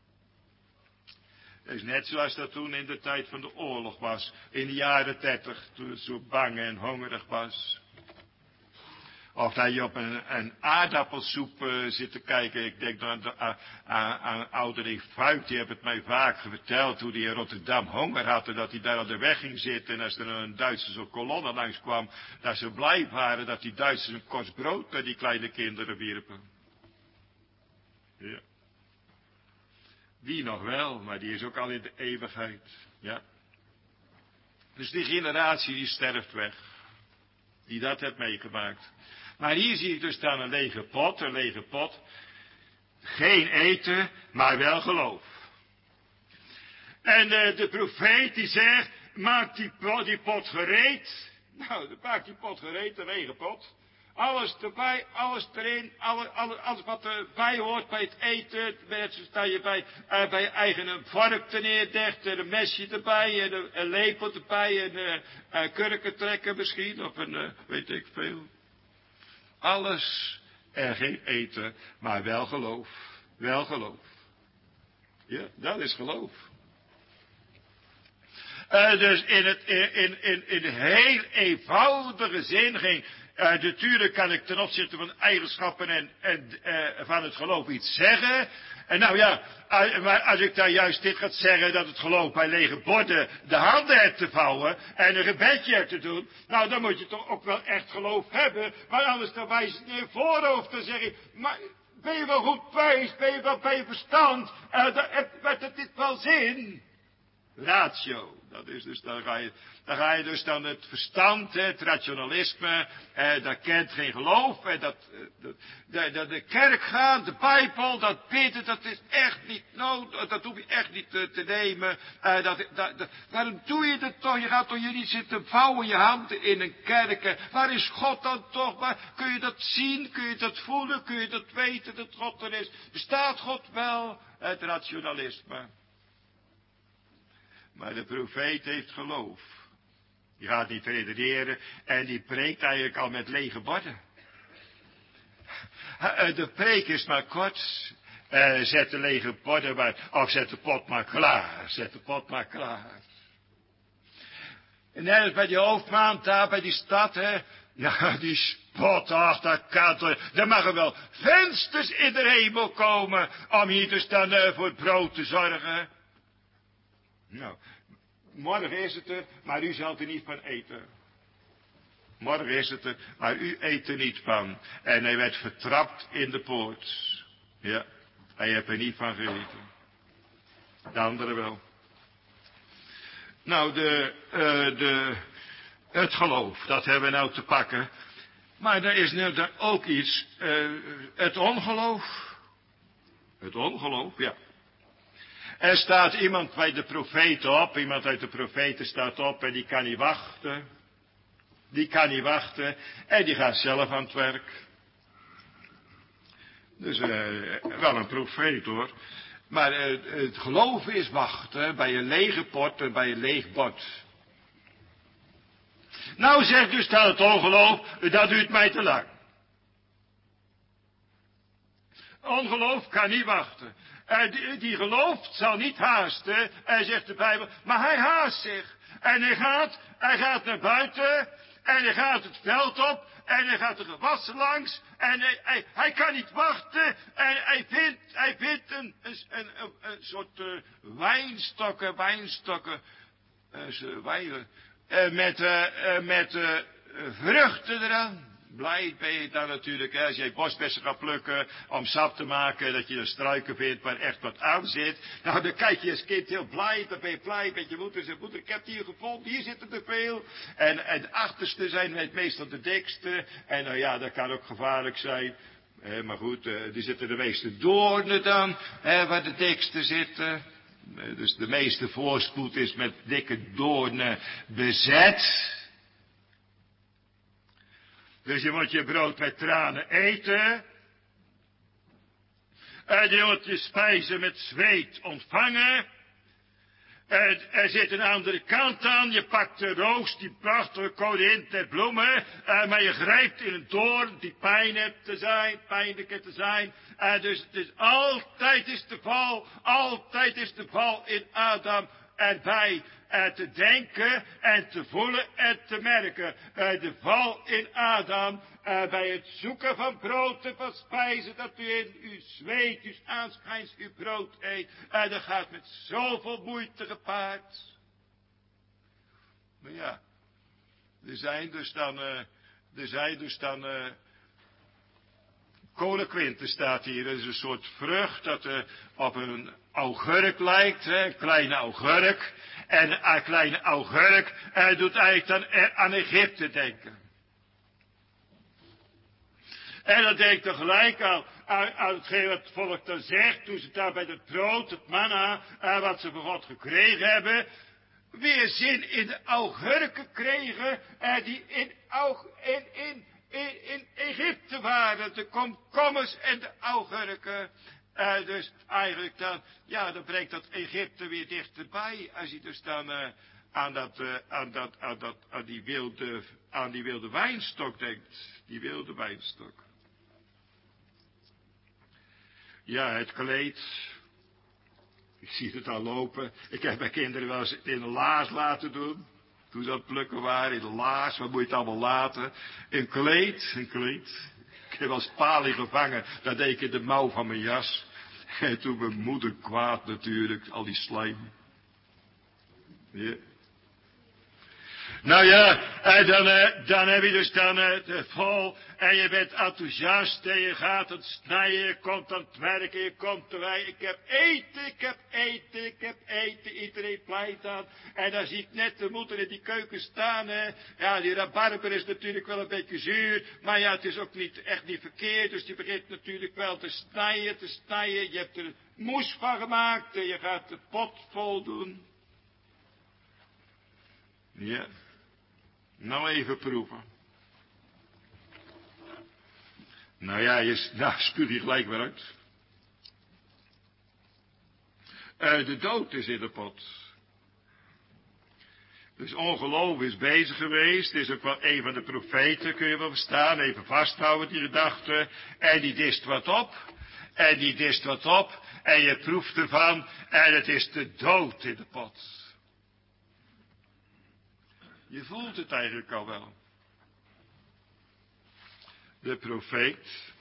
Het is net zoals dat toen in de tijd van de oorlog was. In de jaren 30, toen het zo bang en hongerig was. Of dat je op een aardappelsoep zit te kijken. Ik denk dan aan oude Fuik, die heeft het mij vaak verteld. Hoe die in Rotterdam honger had en dat hij daar aan de weg ging zitten. En als er een Duitse zo'n kolonne langs kwam. Dat ze blij waren dat die Duitsers een korst brood bij die kleine kinderen wierpen. Ja. Die nog wel, maar die is ook al in de eeuwigheid. Ja. Dus die generatie die sterft weg. Die dat heeft meegemaakt. Maar hier zie ik dus dan een lege pot. Geen eten, maar wel geloof. En de profeet die zegt, maak die pot gereed. Nou, dan maakt die pot gereed, een lege pot. Alles erbij, alles erin, alles wat erbij hoort bij het eten. Sta je bij je eigen vork neerdegt, en een mesje erbij, en een lepel erbij, en een kurkentrekker misschien, of een, weet ik veel. Alles en geen eten, maar wel geloof. Wel geloof. Ja, dat is geloof. Dus in heel eenvoudige zin ging. Natuurlijk kan ik ten opzichte van de eigenschappen en van het geloof iets zeggen. En nou ja, maar als ik daar juist dit ga zeggen, dat het geloof bij lege borden de handen hebt te vouwen en een gebedje hebt te doen, nou dan moet je toch ook wel echt geloof hebben. Maar anders dan wijs het in je voorhoofd te zeggen, maar ben je wel goed wijs, ben je wel bij je verstand, heeft het dit wel zin? Ratio, dat is dus, dan ga je dus dan het verstand, het rationalisme, dat kent geen geloof, en de kerk gaan, de Bijbel, dat bidden, dat is echt niet nodig, dat hoef je echt niet te nemen. Waarom doe je dat toch? Je gaat toch hier niet zitten vouwen je handen in een kerk. Waar is God dan toch? Waar, kun je dat zien? Kun je dat voelen? Kun je dat weten dat God er is? Bestaat God wel? Het rationalisme. Maar de profeet heeft geloof. Die gaat niet redeneren en die preekt eigenlijk al met lege borden. De preek is maar kort. Zet de lege borden maar, of zet de pot maar klaar. Zet de pot maar klaar. En net als bij die hoofdmaand daar bij die stad, hè. Ja, die spot, ach, dat kan toch. Er mogen wel vensters in de hemel komen om hier dus dan voor het brood te zorgen. Nou, morgen is het er, maar u zult er niet van eten. Morgen is het er, maar u eet er niet van. En hij werd vertrapt in de poort. Ja, hij heeft er niet van gegeten. De andere wel. Nou, het geloof, dat hebben we nou te pakken. Maar er is nu ook iets, het ongeloof. Het ongeloof, ja. Er staat iemand bij de profeten op, iemand uit de profeten staat op en die kan niet wachten. Die kan niet wachten en die gaat zelf aan het werk. Dus wel een profeet hoor. Maar het geloven is wachten bij een lege pot en bij een leeg bord. Nou zegt dus dat het ongeloof, dat duurt mij te lang. Ongeloof kan niet wachten. Die gelooft zal niet haasten, zegt de Bijbel, maar hij haast zich. En hij gaat naar buiten, en hij gaat het veld op, en hij gaat de gewassen langs, en hij kan niet wachten, en hij vindt een soort wijnstokken, met vruchten eraan. blij ben je dan natuurlijk, hè, als jij bosbessen gaat plukken om sap te maken, dat je een struiken vindt waar echt wat aan zit. Nou, dan kijk je als kind heel blij, dan ben je blij met je moeder. Zegt, moeder, ik heb die hier gevonden, hier zitten er veel. En de achterste zijn meestal de dikste. En nou ja, dat kan ook gevaarlijk zijn. Maar goed, die zitten de meeste doornen dan, waar de dikste zitten. Dus de meeste voorspoed is met dikke doornen bezet. Dus je moet je brood met tranen eten. En je moet je spijzen met zweet ontvangen. En er zit een andere kant aan. Je pakt de roos, die prachtige koningin der bloemen. Maar je grijpt in een doorn die pijnlijk te zijn. Dus altijd is de val in Adam erbij. Te denken en te voelen en te merken. De val in Adam. Bij het zoeken van brood en van spijzen. Dat u in uw zweet, uw aanschijns, uw brood eet. Dat gaat met zoveel moeite gepaard. Maar ja. Er zijn dus dan kolenkwinten staat hier. Dat is een soort vrucht dat op een augurk lijkt. Een kleine augurk. En een kleine augurk doet eigenlijk dan aan Egypte denken. En dat denkt tegelijk aan hetgeen wat het volk dan zegt. Toen ze daar bij het brood, het manna, wat ze van God gekregen hebben. Weer zin in de augurken kregen. Die in Egypte waren. De komkommers en de augurken. Dus eigenlijk dan, ja, dan brengt dat Egypte weer dichterbij. Als je dus dan aan die wilde wijnstok denkt. Die wilde wijnstok. Ja, het kleed. Ik zie het al lopen. Ik heb mijn kinderen wel eens in een laars laten doen. Toen ze aan het plukken waren, in een laars. Wat moet je het allemaal laten? Een kleed. Ik heb als palie gevangen. Dat deed ik in de mouw van mijn jas. En toen mijn moeder kwaad natuurlijk. Al die slijm. Ja. Nou ja, en dan heb je dus dan de vol. En je bent enthousiast. En je gaat het snijden. Je komt aan het werken. Je komt erbij. Ik heb eten. Iedereen pleit aan. En dan zie ik net de moeder in die keuken staan. Ja, die rabarber is natuurlijk wel een beetje zuur. Maar ja, het is ook echt niet verkeerd. Dus die begint natuurlijk wel te snijden. Je hebt er moes van gemaakt. En je gaat de pot vol doen. Ja. Nou even proeven. Nou ja, spuug je gelijk weer uit. De dood is in de pot. Dus ongeloof is bezig geweest. Is ook wel een van de profeten, kun je wel verstaan. Even vasthouden die gedachte. En die dist wat op. En je proeft ervan. En het is de dood in de pot. Je voelt het eigenlijk al wel. De profeet.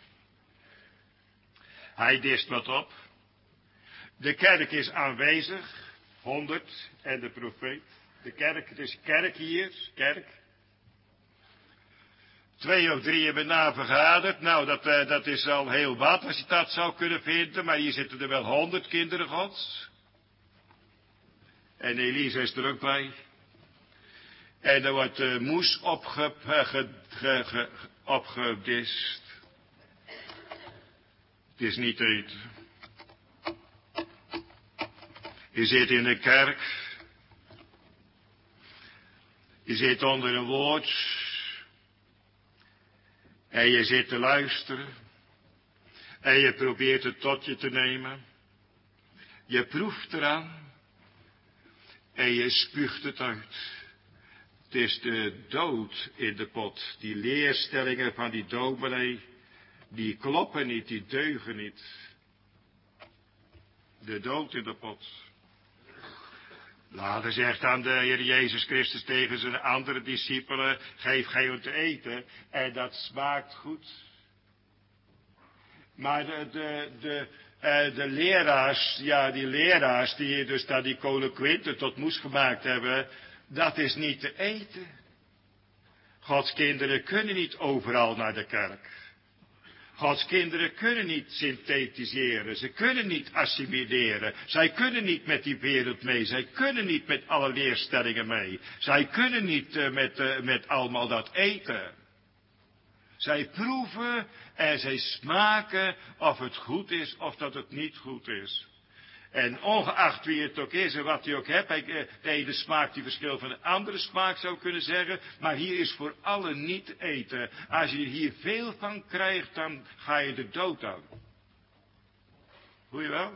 Hij dist wat op. De kerk is aanwezig. 100 en de profeet. De kerk, het is kerk hier. Kerk. 2 of 3 hebben na vergaderd. Nou, dat is al heel wat als je dat zou kunnen vinden. Maar hier zitten er wel 100 kinderen gods. En Elisa is er ook bij. En er wordt moes opgedist. Het is niet eten. Je zit in de kerk. Je zit onder een woord. En je zit te luisteren. En je probeert het tot je te nemen. Je proeft eraan. En je spuugt het uit. Het is de dood in de pot. Die leerstellingen van die dominee, die kloppen niet, die deugen niet. De dood in de pot. Later zegt dan de Heer Jezus Christus tegen zijn andere discipelen, geef gij te eten, en dat smaakt goed. Maar de leraars, ja, die leraars die dus daar die kolenkwinten tot moes gemaakt hebben, dat is niet te eten. Gods kinderen kunnen niet overal naar de kerk. Gods kinderen kunnen niet synthetiseren. Ze kunnen niet assimileren. Zij kunnen niet met die wereld mee. Zij kunnen niet met alle leerstellingen mee. Zij kunnen niet met allemaal dat eten. Zij proeven en zij smaken of het goed is of dat het niet goed is. En ongeacht wie het ook is en wat hij ook hebt, de ene smaak die verschilt van de andere smaak zou kunnen zeggen, maar hier is voor alle niet eten. Als je hier veel van krijgt, dan ga je de dood aan. Voel je wel?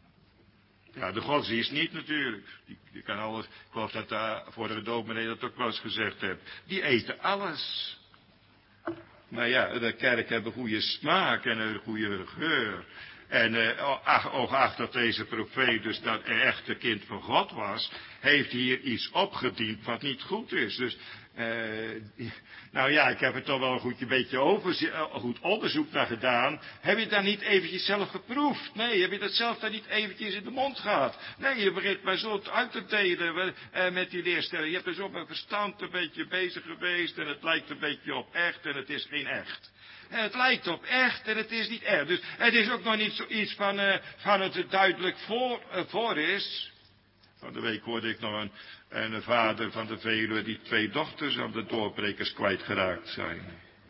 Ja, de godsdienst niet natuurlijk. Die kan alles, ik geloof dat de vorige dominee dat ook wel eens gezegd heeft. Die eten alles. Maar ja, de kerk hebben goede smaak en een goede geur. En ongeacht dat deze profeet dus dat een echte kind van God was, heeft hier iets opgediend wat niet goed is. Dus, nou ja, ik heb er toch wel een beetje goed onderzoek naar gedaan. Heb je daar niet eventjes zelf geproefd? Nee, heb je dat zelf daar niet eventjes in de mond gehad? Nee, je begint maar zo uit te delen met die leerstelling. Je hebt er zo met verstand een beetje bezig geweest en het lijkt een beetje op echt en het is geen echt. En het lijkt op echt en het is niet echt. Dus het is ook nog niet zoiets van het er duidelijk voor is. Van de week hoorde ik nog een vader van de Veluwe die 2 dochters aan de doorbrekers kwijtgeraakt zijn.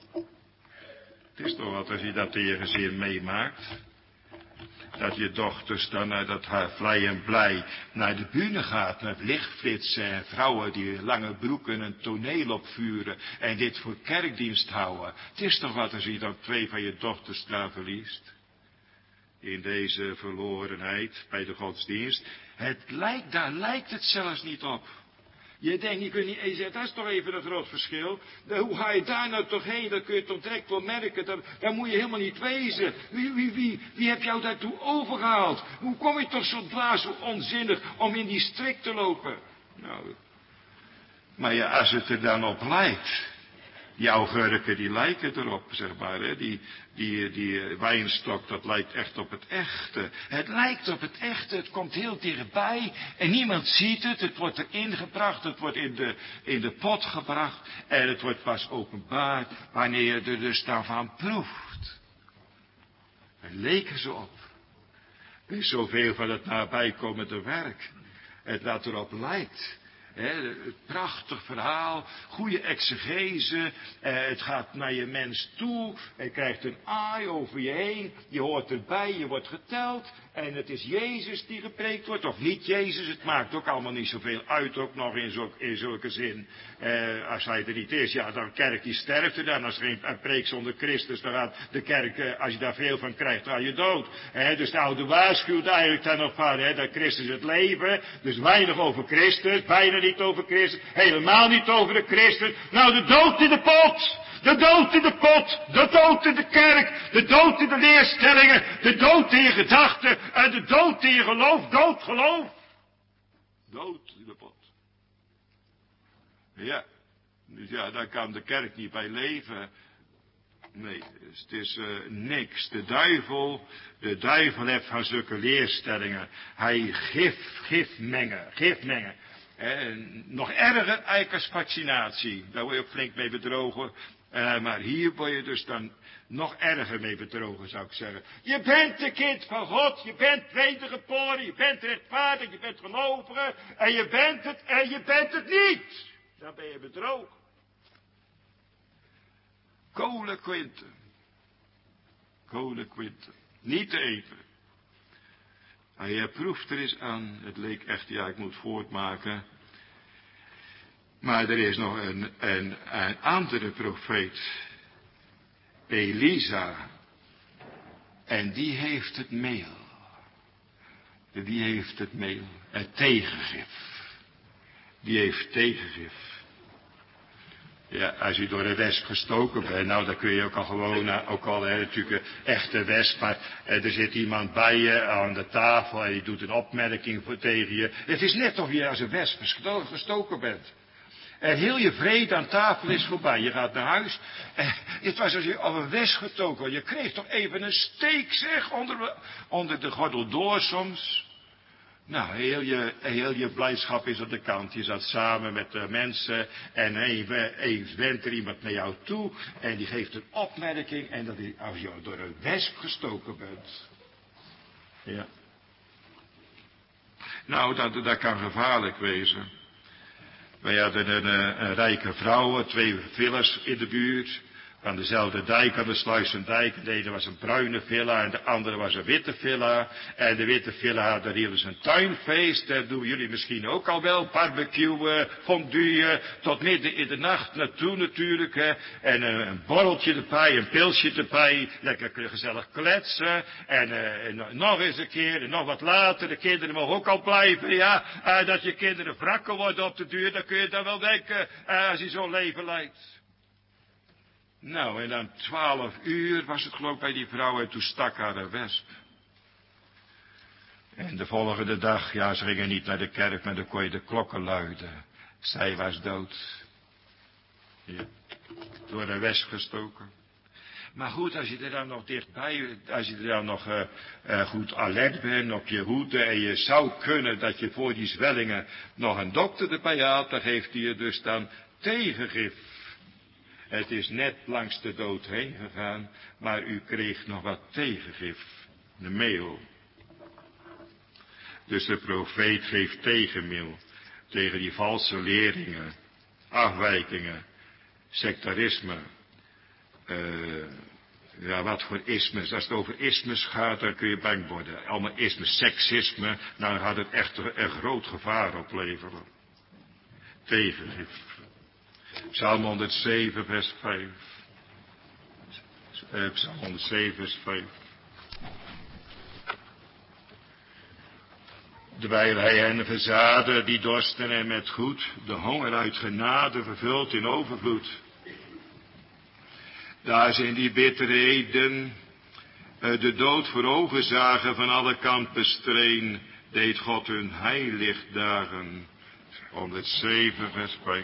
Het is toch wat als je dat in je gezin meemaakt. Dat je dochters dan naar dat vlei en blij naar de bühne gaat met lichtflitsen en vrouwen die lange broeken een toneel opvuren en dit voor kerkdienst houden. Het is toch wat als je dan 2 van je dochters daar verliest. In deze verlorenheid bij de godsdienst. Daar lijkt het zelfs niet op. Je denkt, je kunt niet eens zeggen, dat is toch even een groot verschil. Hoe ga je daar nou toch heen? Dat kun je toch direct wel merken. Daar moet je helemaal niet wezen. Wie heb jou daartoe overgehaald? Hoe kom je toch zo dwaas, zo onzinnig om in die strik te lopen? Nou, maar ja, als het er dan op lijkt. Die augurken die lijken erop, zeg maar. Hè? Die wijnstok, dat lijkt echt op het echte. Het lijkt op het echte, het komt heel dichtbij. En niemand ziet het, het wordt erin gebracht, het wordt in de pot gebracht. En het wordt pas openbaar wanneer je er dus daarvan proeft. Het leek er zo op. Er is zoveel van het nabijkomende werk. Het dat erop lijkt. Het prachtig verhaal, goede exegese, het gaat naar je mens toe, je krijgt een aai over je heen, je hoort erbij, je wordt geteld en het is Jezus die gepreekt wordt of niet Jezus, het maakt ook allemaal niet zoveel uit, ook nog in zulke zin. Als hij er niet is, ja, dan kerk die sterft er dan, als er een preek zonder Christus, dan gaat de kerk, als je daar veel van krijgt, dan ga je dood. Dus de oude waarschuwt eigenlijk dan nog van, dat Christus het leven, dus weinig over Christus, bijna niet over Christus, helemaal niet over de Christus. Nou, de dood in de pot, de dood in de pot, de dood in de kerk, de dood in de leerstellingen, de dood in je gedachten en de dood in je geloof, dood geloof. Dood in de pot. Ja, dus ja, daar kan de kerk niet bij leven. Nee, het is niks. De duivel heeft van zulke leerstellingen. Hij gif mengen. Nog erger eigenlijk als vaccinatie. Daar word je ook flink mee bedrogen. Maar hier word je dus dan nog erger mee bedrogen, zou ik zeggen. Je bent een kind van God, je bent wedergeboren, je bent rechtvaardig, je bent gelovige. En je bent het niet. Dan ben je bedrogen. Kolenquinten. Niet te eten. En je proeft er eens aan. Het leek echt, ja, ik moet voortmaken. Maar er is nog een andere profeet. Elisa. En die heeft het meel. Het tegengif. Die heeft tegengif. Ja, als u door een wesp gestoken bent, nou dan kun je ook al gewoon, ook al natuurlijk een echte wesp, maar er zit iemand bij je aan de tafel en die doet een opmerking tegen je. Het is net of je als een wesp gestoken bent. En heel je vrede aan tafel is voorbij. Je gaat naar huis. Het was als je op een wesp gestoken was. Je kreeg toch even een steek, zeg, onder de gordel door soms. Nou, heel je blijdschap is op de kant. Je zat samen met de mensen en even went er iemand naar jou toe en die geeft een opmerking en dat is als je door een wesp gestoken bent. Ja. Nou, dat kan gevaarlijk wezen. Wij hadden een rijke vrouw, 2 villa's in de buurt. Aan dezelfde dijk, aan de Sluisendijk. De ene was een bruine villa en de andere was een witte villa. En de witte villa, daar hielden ze een tuinfeest. Dat doen jullie misschien ook al wel. Barbecue, fondue, tot midden in de nacht naartoe natuurlijk. Hè. En een borreltje erbij, een pilsje erbij. Lekker gezellig kletsen. En nog eens een keer, en nog wat later. De kinderen mogen ook al blijven, ja. Dat je kinderen wrakker worden op de duur, dan kun je dan wel denken, als je zo'n leven leidt. Nou, en dan 12 uur was het geloof ik bij die vrouw en toen stak haar een wesp. En de volgende dag, ja, ze gingen niet naar de kerk, maar dan kon je de klokken luiden. Zij was dood. Ja, door een wesp gestoken. Maar goed, als je er dan nog dichtbij, als je er dan nog goed alert bent op je hoede en je zou kunnen dat je voor die zwellingen nog een dokter erbij had, dan geeft hij je dus dan tegengif. Het is net langs de dood heen gegaan, maar u kreeg nog wat tegengif, de meel. Dus de profeet geeft tegenmeel tegen die valse leringen, afwijkingen, sectarisme. Ja, wat voor ismes. Als het over ismes gaat, dan kun je bang worden. Allemaal ismes, seksisme, nou dan gaat het echt een groot gevaar opleveren. Tegengif. Psalm 107 vers 5. Psalm 107 vers 5. Terwijl hij hen verzaadde die dorsten en met goed, de honger uit genade vervult in overvloed. Daar ze in die bitterheden de dood voor ogen zagen van alle kanten bestreen, deed God hun heilicht dagen. 107 vers 5.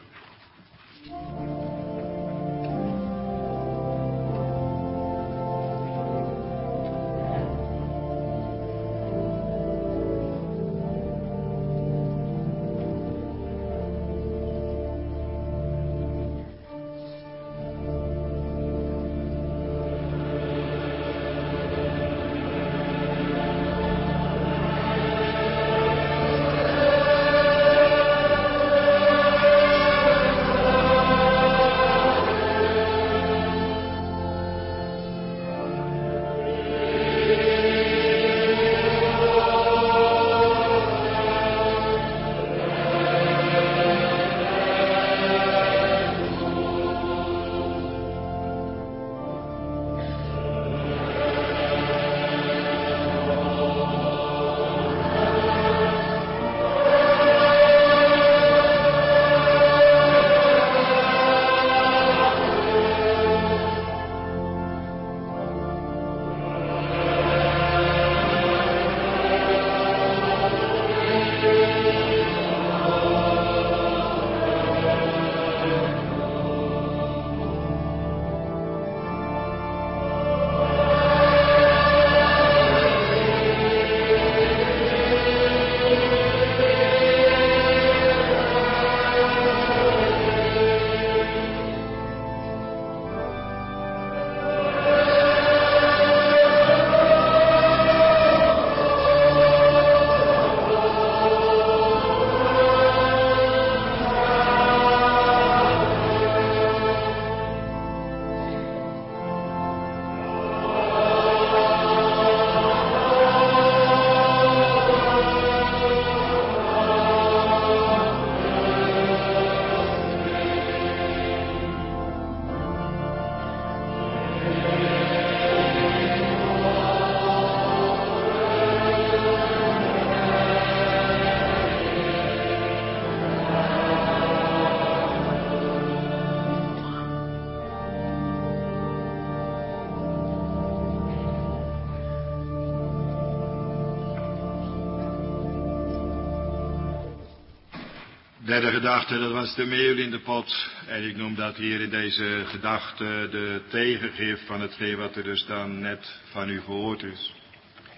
Derde gedachte, dat was de meel in de pot. En ik noem dat hier in deze gedachte de tegengif van hetgeen wat er dus dan net van u gehoord is.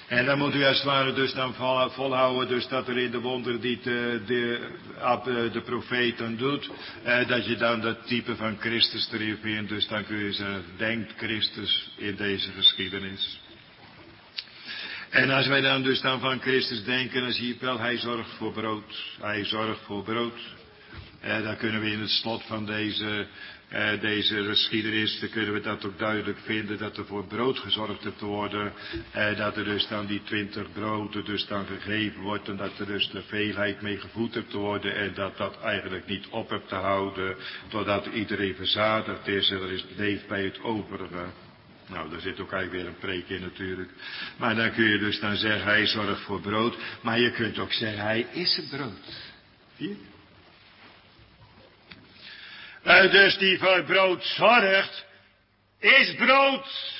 En dan moet u als het ware dus dan volhouden, dus dat er in de wonderen die de profeet dan doet, dat je dan dat type van Christus erin vindt. Dus dan kun je zeggen, denkt Christus in deze geschiedenis. En als wij dan dus dan van Christus denken, dan zie je wel, hij zorgt voor brood. Hij zorgt voor brood. Dan kunnen we in het slot van deze geschiedenis, dan kunnen we dat ook duidelijk vinden, dat er voor brood gezorgd hebt te worden. Dat er dus dan die 20 broden dus dan gegeven wordt en dat er dus de veelheid mee gevoed hebt te worden. En dat dat eigenlijk niet op hebt te houden, totdat iedereen verzadigd is en er is leeft bij het overige. Nou, daar zit ook eigenlijk weer een preek in natuurlijk. Maar dan kun je dus dan zeggen, hij zorgt voor brood. Maar je kunt ook zeggen, hij is het brood. Zie je? Dus die voor brood zorgt, is brood.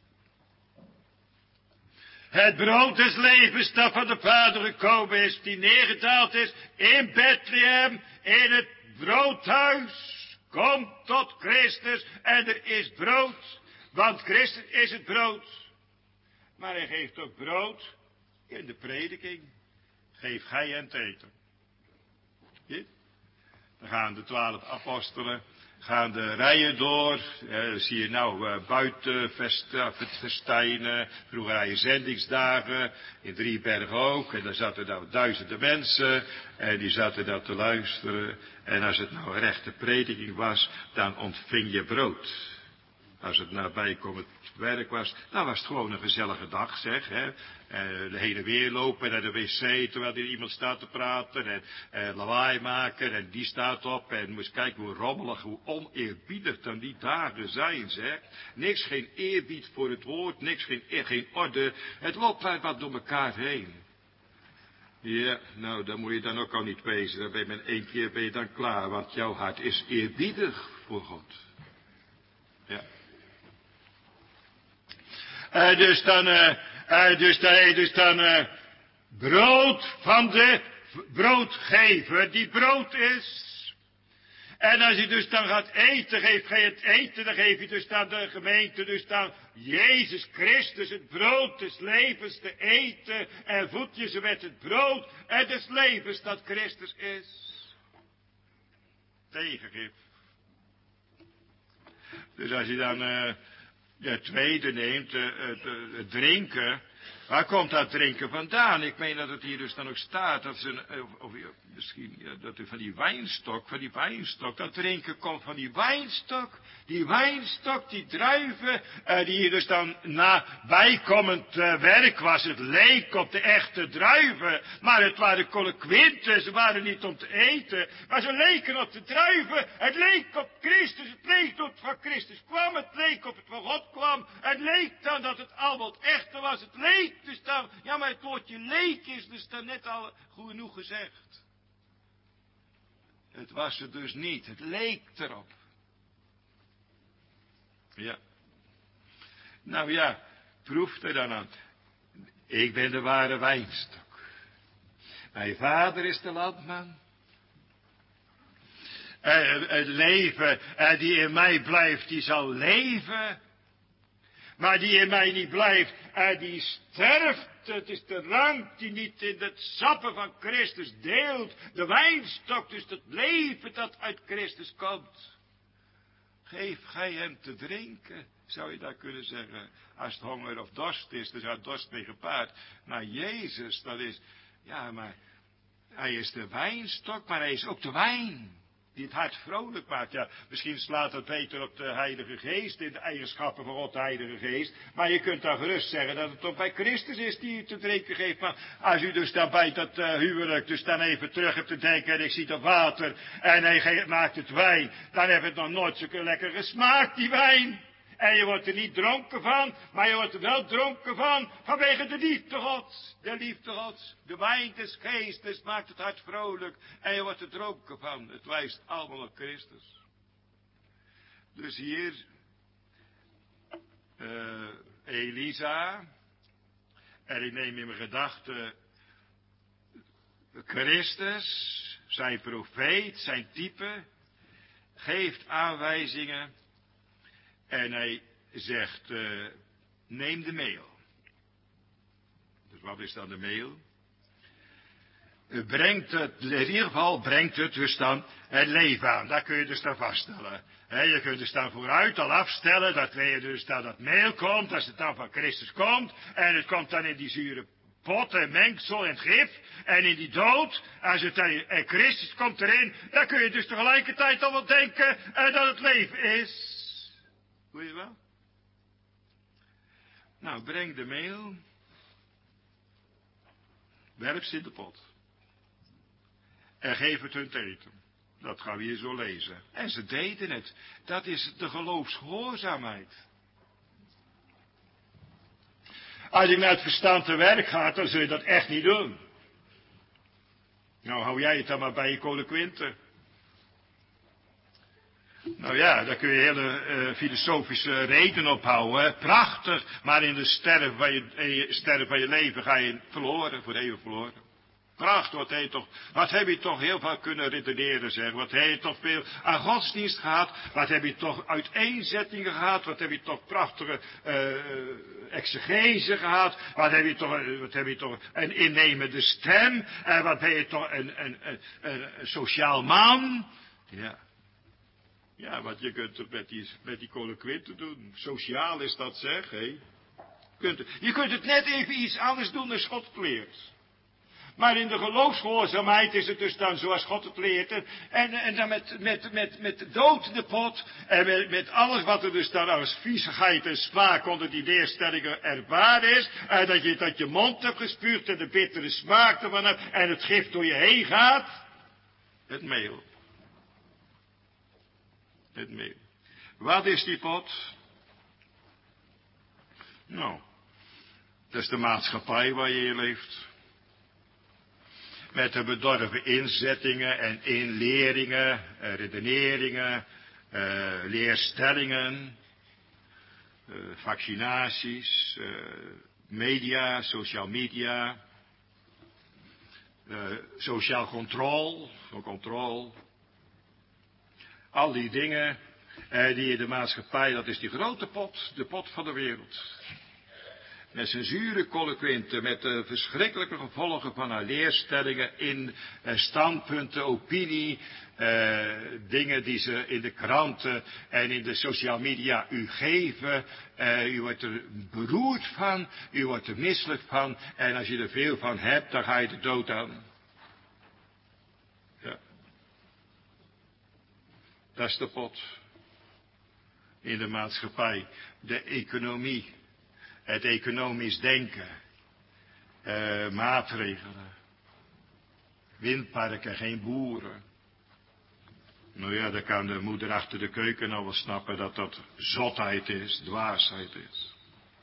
Het brood des levens dat van de Vader gekomen is, die neergedaald is in Bethlehem, in het broodhuis. Komt tot Christus en er is brood. Want Christus is het brood. Maar hij geeft ook brood in de prediking. Geef gij hen te eten. Zie? Dan gaan de 12 apostelen, gaan de rijen door. Zie je nou buiten festijnen. Vroeger had je zendingsdagen. In Driebergen ook. En daar zaten nou duizenden mensen. En die zaten daar te luisteren. En als het nou een rechte prediking was, dan ontving je brood. Als het nabijkomend werk was, dan was het gewoon een gezellige dag, zeg. Hè. De hele weer lopen naar de wc, terwijl er iemand staat te praten. En lawaai maken, en die staat op. En moest kijken hoe rommelig, hoe oneerbiedig dan die dagen zijn, zeg. Niks, geen eerbied voor het woord, niks, geen orde. Het loopt wat door elkaar heen. Ja, nou, dan moet je dan ook al niet wezen. Dan ben je met 1 keer ben je dan klaar, want jouw hart is eerbiedig voor God. Ja. Dus dan brood van de broodgever die brood is. En als je dus dan gaat eten, geeft gij het eten, dan geef je dus dan de gemeente, dus dan Jezus Christus, het brood des levens, te eten. En voed je ze met het brood en des levens dat Christus is. Tegengif. Dus als je dan de tweede neemt, het drinken. Waar komt dat drinken vandaan? Ik meen dat het hier dus dan ook staat, dat ze, misschien ja, dat er van die wijnstok, dat drinken komt van die wijnstok, die druiven, die hier dus dan na bijkomend werk was. Het leek op de echte druiven, maar het waren colloquinten, ze waren niet om te eten, maar ze leken op de druiven, het leek op Christus, het leek dat het van Christus kwam, het leek op het van God kwam, het leek dan dat het allemaal het echte was, het leek dus dan, ja maar het woordje leek is dus dan net al goed genoeg gezegd. Het was er dus niet, het leek erop. Ja. Nou ja, proef er dan aan. Ik ben de ware wijnstok. Mijn vader is de landman. Het leven die in mij blijft, die zal leven. Maar die in mij niet blijft, die sterft. Het is de rank die niet in het sappen van Christus deelt. De wijnstok, dus het leven dat uit Christus komt. Geef gij hem te drinken, zou je daar kunnen zeggen. Als het honger of dorst is, dan gaat dorst mee gepaard. Maar Jezus, dat is, ja, maar hij is de wijnstok, maar hij is ook de wijn. Die het hart vrolijk maakt. Ja, misschien slaat het beter op de Heilige Geest, in de eigenschappen van God, de Heilige Geest. Maar je kunt dan gerust zeggen dat het toch bij Christus is die u te drinken geeft. Maar als u dus dan bij dat huwelijk, dus dan even terug hebt te denken, en ik zie dat water, en hij maakt het wijn, dan heeft het nog nooit zo lekker gesmaakt, die wijn. En je wordt er niet dronken van, maar je wordt er wel dronken van, vanwege de liefde Gods. De liefde Gods, de wijn des geestes maakt het hart vrolijk. En je wordt er dronken van, het wijst allemaal op Christus. Dus hier, Elisa, en ik neem in mijn gedachten Christus, zijn profeet, zijn type, geeft aanwijzingen. En hij zegt, neem de meel. Wat is dan de meel? Brengt het, in ieder geval brengt het dus dan het leven aan. Dat kun je dus dan vaststellen. Je kunt dus dan vooruit al afstellen dat je dus dan dat meel komt, als het dan van Christus komt, en het komt dan in die zure pot en mengsel en gif, en in die dood, als het dan, en Christus komt erin, dan kun je dus tegelijkertijd al wel denken dat het leven is. Hoor je wel? Nou, breng de meel, werp ze in de pot. En geef het hun te eten. Dat gaan we hier zo lezen. En ze deden het. Dat is de geloofsgehoorzaamheid. Als je naar het verstand te werk gaat, dan zul je dat echt niet doen. Nou, hou jij het dan maar bij je Coloquinte. Nou ja, daar kun je hele filosofische redenen ophouden. Hè? Prachtig, maar in de sterren van je leven ga je verloren, voor eeuwig verloren. Prachtig, wat heb je toch heel veel kunnen redeneren, zeg. Wat heb je toch veel aan godsdienst gehad. Wat heb je toch uiteenzettingen gehad. Wat heb je toch prachtige exegese gehad. Wat heb je toch een innemende stem. En wat ben je toch een sociaal man. Ja. Ja, wat je kunt met die Coloquinte doen. Sociaal is dat, zeg, hé. Je kunt het net even iets anders doen dan God het leert. Maar in de geloofsgehoorzaamheid is het dus dan zoals God het leert. En dan met de dood in de pot. En met alles wat er dus dan als viezigheid en smaak onder die leerstellingen ervaren is. En dat je mond hebt gespuugd en de bittere smaak ervan hebt. En het gif door je heen gaat. Het meel. Het meel. Wat is die pot? Nou, dat is de maatschappij waar je in leeft. Met de bedorven inzettingen en inleringen, redeneringen, leerstellingen, vaccinaties, media, social media, sociaal controle. Al die dingen die in de maatschappij, dat is die grote pot, de pot van de wereld. Met zijn zure Coloquinte, met de verschrikkelijke gevolgen van haar leerstellingen in standpunten, opinie, dingen die ze in de kranten en in de social media u geven. U wordt er beroerd van, u wordt er misselijk van en als je er veel van hebt, dan ga je de dood aan. Ja. Dat is de pot in de maatschappij, de economie. Het economisch denken, maatregelen, windparken, geen boeren. Nou ja, dan kan de moeder achter de keuken al wel snappen dat dat zotheid is, dwaasheid is.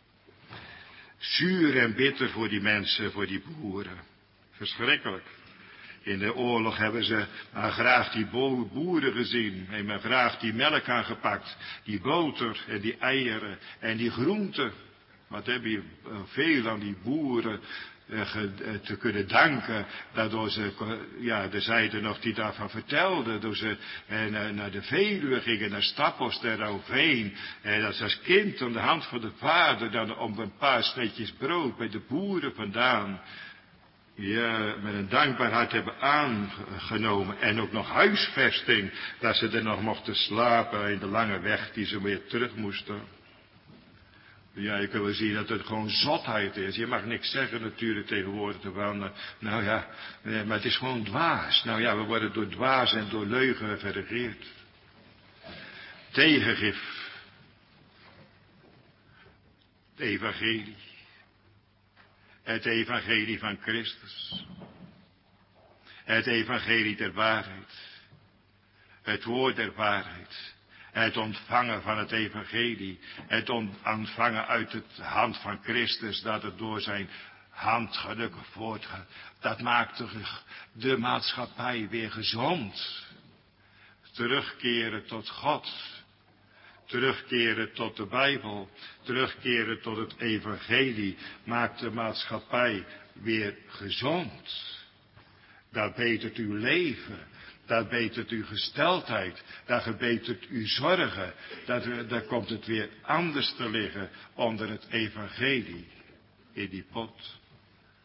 Zuur en bitter voor die mensen, voor die boeren. Verschrikkelijk. In de oorlog hebben ze maar graag die boeren gezien. En maar graag die melk aangepakt, die boter en die eieren en die groenten. Wat heb je veel aan die boeren te kunnen danken. Daardoor ze, ja, er zeiden nog die daarvan vertelden. Door ze naar de Veluwe gingen, naar Staphorst en Rouveen. En dat ze als kind aan de hand van de vader dan om een paar sneetjes brood bij de boeren vandaan. Ja, met een dankbaar hart hebben aangenomen. En ook nog huisvesting. Dat ze er nog mochten slapen in de lange weg die ze weer terug moesten. Ja, je kunt wel zien dat het gewoon zotheid is. Je mag niks zeggen natuurlijk tegenwoordig ervan. Nou ja, maar het is gewoon dwaas. Nou ja, we worden door dwaas en door leugen geregeerd. Tegengif. Het evangelie. Het evangelie van Christus. Het evangelie der waarheid. Het woord der waarheid. Het ontvangen van het evangelie. Het ontvangen uit de hand van Christus. Dat het door zijn hand gelukkig voortgaat. Dat maakt de maatschappij weer gezond. Terugkeren tot God. Terugkeren tot de Bijbel. Terugkeren tot het evangelie. Maakt de maatschappij weer gezond. Dat betert uw leven. Dat betert uw gesteldheid. Dat verbetert uw zorgen. Daar komt het weer anders te liggen onder het evangelie. In die pot.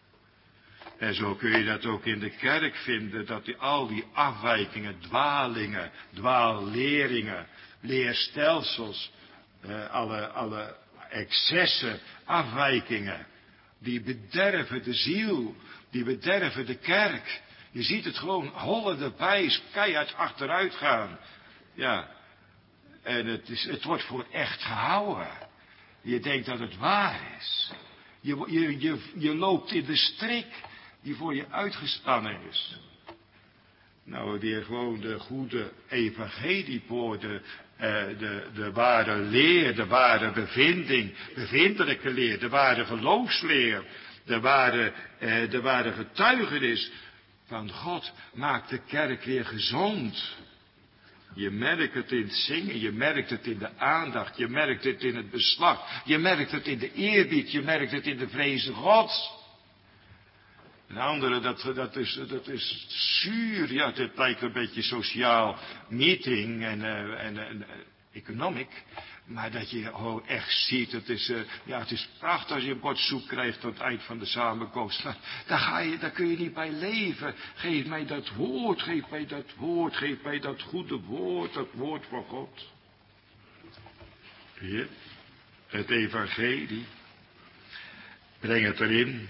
En zo kun je dat ook in de kerk vinden, dat al die afwijkingen, dwalingen, dwaalleringen, leerstelsels, alle excessen, afwijkingen, die bederven de ziel, die bederven de kerk. Je ziet het gewoon hollende bij, keihard achteruit gaan. Ja, en het wordt voor echt gehouden. Je denkt dat het waar is. Je loopt in de strik die voor je uitgespannen is. Nou, weer gewoon de goede evangeliepoorten, de ware leer, de ware bevinding, bevindelijke leer, de ware geloofsleer, de ware getuigenis van God maakt de kerk weer gezond. Je merkt het in het zingen, je merkt het in de aandacht, je merkt het in het beslag, je merkt het in de eerbied, je merkt het in de vrezen Gods. Een andere, dat is zuur, ja, het lijkt een beetje sociaal meeting en economic. Maar dat je gewoon echt ziet, het is prachtig als je een bord soep krijgt aan het eind van de samenkomst. Maar daar kun je niet bij leven. Geef mij dat woord, geef mij dat woord, geef mij dat goede woord, dat woord van God. Hier, het evangelie. Breng het erin.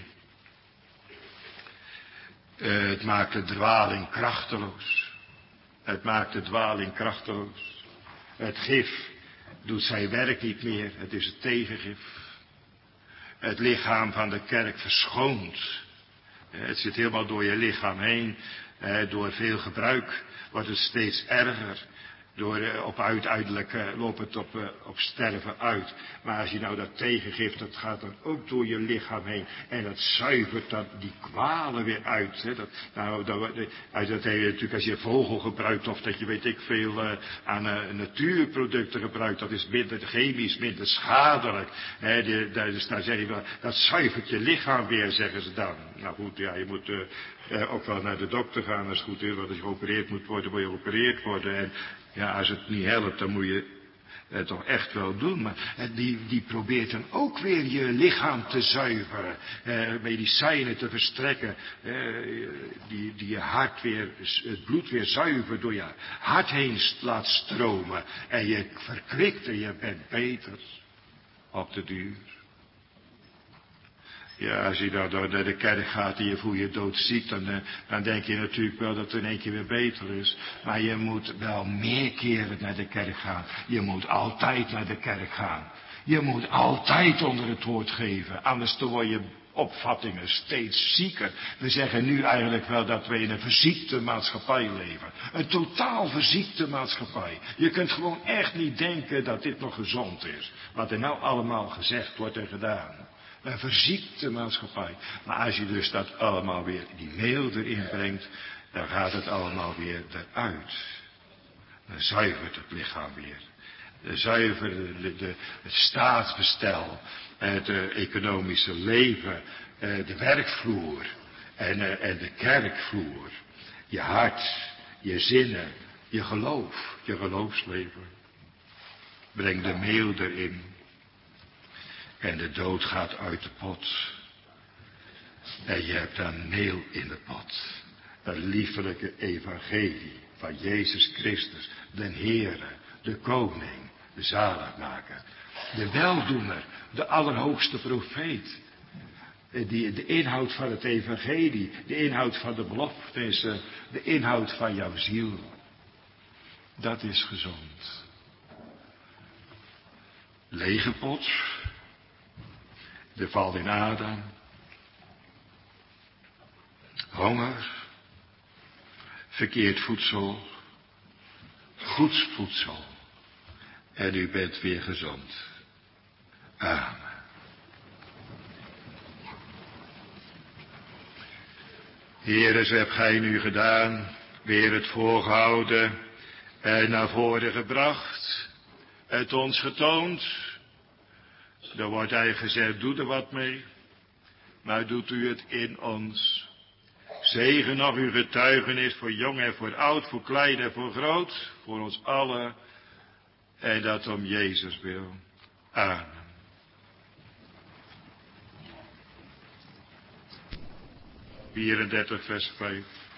Het maakt de dwaling krachteloos. Het maakt de dwaling krachteloos. Het gif doet zijn werk niet meer. Het is het tegengif. Het lichaam van de kerk verschoont. Het zit helemaal door je lichaam heen. Door veel gebruik wordt het steeds erger. Uiteindelijk loopt het op sterven uit. Maar als je nou dat tegengif, dat gaat dan ook door je lichaam heen. En dat zuivert dan die kwalen weer uit. Hè. Dat heb je natuurlijk als je vogel gebruikt of dat je weet ik veel aan natuurproducten gebruikt. Dat is minder chemisch, minder schadelijk. Hè. Dus daar zeg je wel, dat zuivert je lichaam weer, zeggen ze dan. Nou goed, ja, je moet ook wel naar de dokter gaan als het goed is. Want als je geopereerd moet worden, moet je geopereerd worden. En ja, als het niet helpt, dan moet je het toch echt wel doen. Maar die probeert dan ook weer je lichaam te zuiveren. Medicijnen te verstrekken. Die je hart weer, het bloed weer zuiver door je hart heen laat stromen. En je verkwikt en je bent beter op de duur. Ja, als je dan naar de kerk gaat en je voelt je doodziek, dan denk je natuurlijk wel dat het in één keer weer beter is. Maar je moet wel meer keren naar de kerk gaan. Je moet altijd naar de kerk gaan. Je moet altijd onder het woord geven. Anders dan word je opvattingen steeds zieker. We zeggen nu eigenlijk wel dat we in een verziekte maatschappij leven. Een totaal verziekte maatschappij. Je kunt gewoon echt niet denken dat dit nog gezond is. Wat er nou allemaal gezegd wordt en gedaan. Een verziekte maatschappij. Maar als je dus dat allemaal weer, die meel erin brengt, dan gaat het allemaal weer eruit. Dan zuivert het lichaam weer. Dan zuivert het staatsbestel, het economische leven, de werkvloer en de kerkvloer. Je hart, je zinnen, je geloof, je geloofsleven. Breng de meel erin. En de dood gaat uit de pot. En je hebt dan meel in de pot. Het liefelijke evangelie van Jezus Christus, de Heere, de Koning, de Zaligmaker. De weldoener, de allerhoogste profeet. De inhoud van het evangelie, de inhoud van de beloftes, de inhoud van jouw ziel. Dat is gezond. Lege pot. De val in Adam. Honger. Verkeerd voedsel. Goed voedsel. En u bent weer gezond. Amen. Heere, zo hebt gij nu gedaan. Weer het voorgehouden. En naar voren gebracht. Het ons getoond. Er wordt eigenlijk gezegd, doe er wat mee. Maar doet u het in ons. Zegen nog uw getuigenis voor jong en voor oud, voor klein en voor groot. Voor ons allen. En dat om Jezus wil. Amen. 34 vers 5.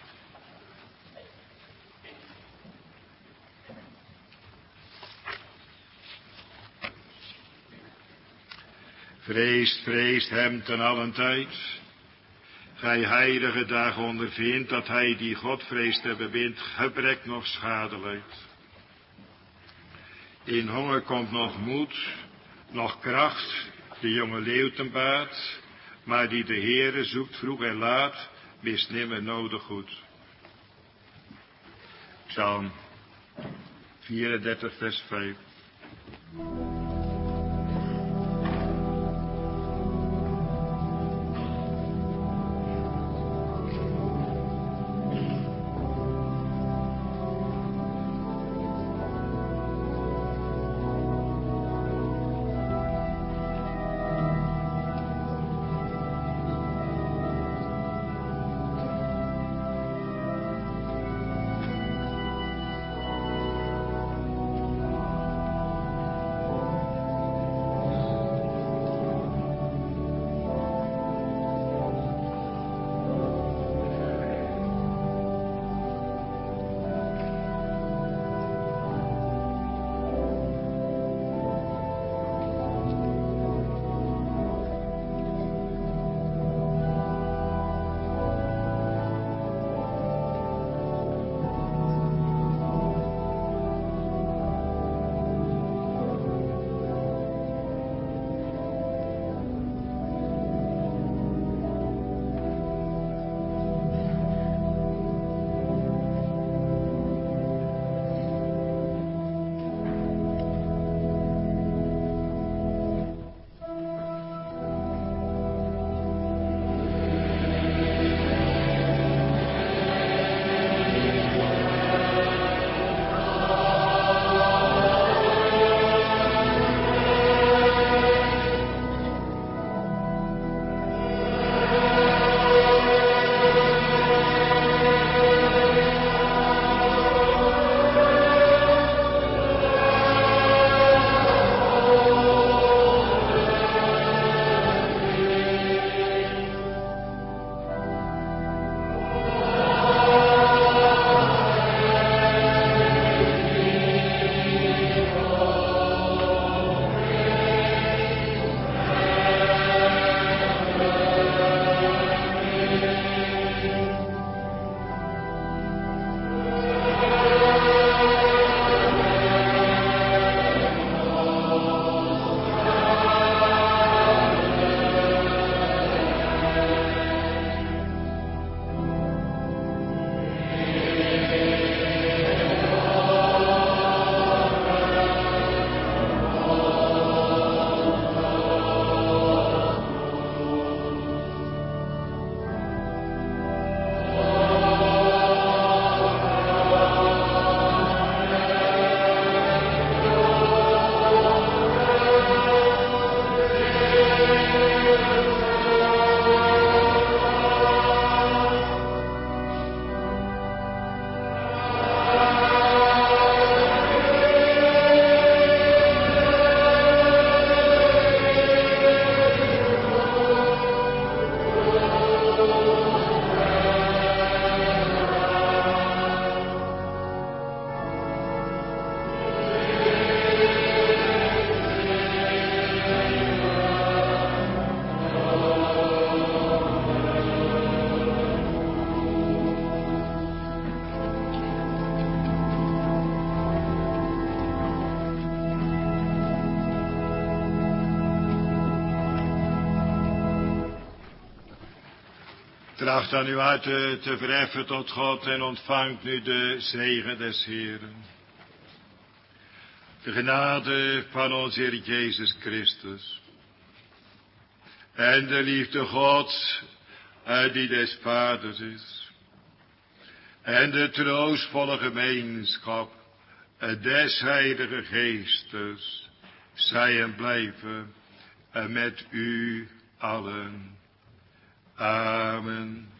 Vreest hem ten allen tijd. Gij heilige dagen ondervindt dat hij die God vreest te bemint gebrek nog schade leidt. In honger komt nog moed, nog kracht, de jonge leeuw ten baat, maar die de Heere zoekt vroeg en laat, mist nimmer nodig goed. Psalm 34 vers 5. Tracht dan uw hart te verheffen tot God en ontvangt nu de zegen des Heeren. De genade van onze Heer Jezus Christus. En de liefde Gods, die des Vaders is. En de troostvolle gemeenschap des Heilige Geestes. Zij en blijven met u allen. Amen.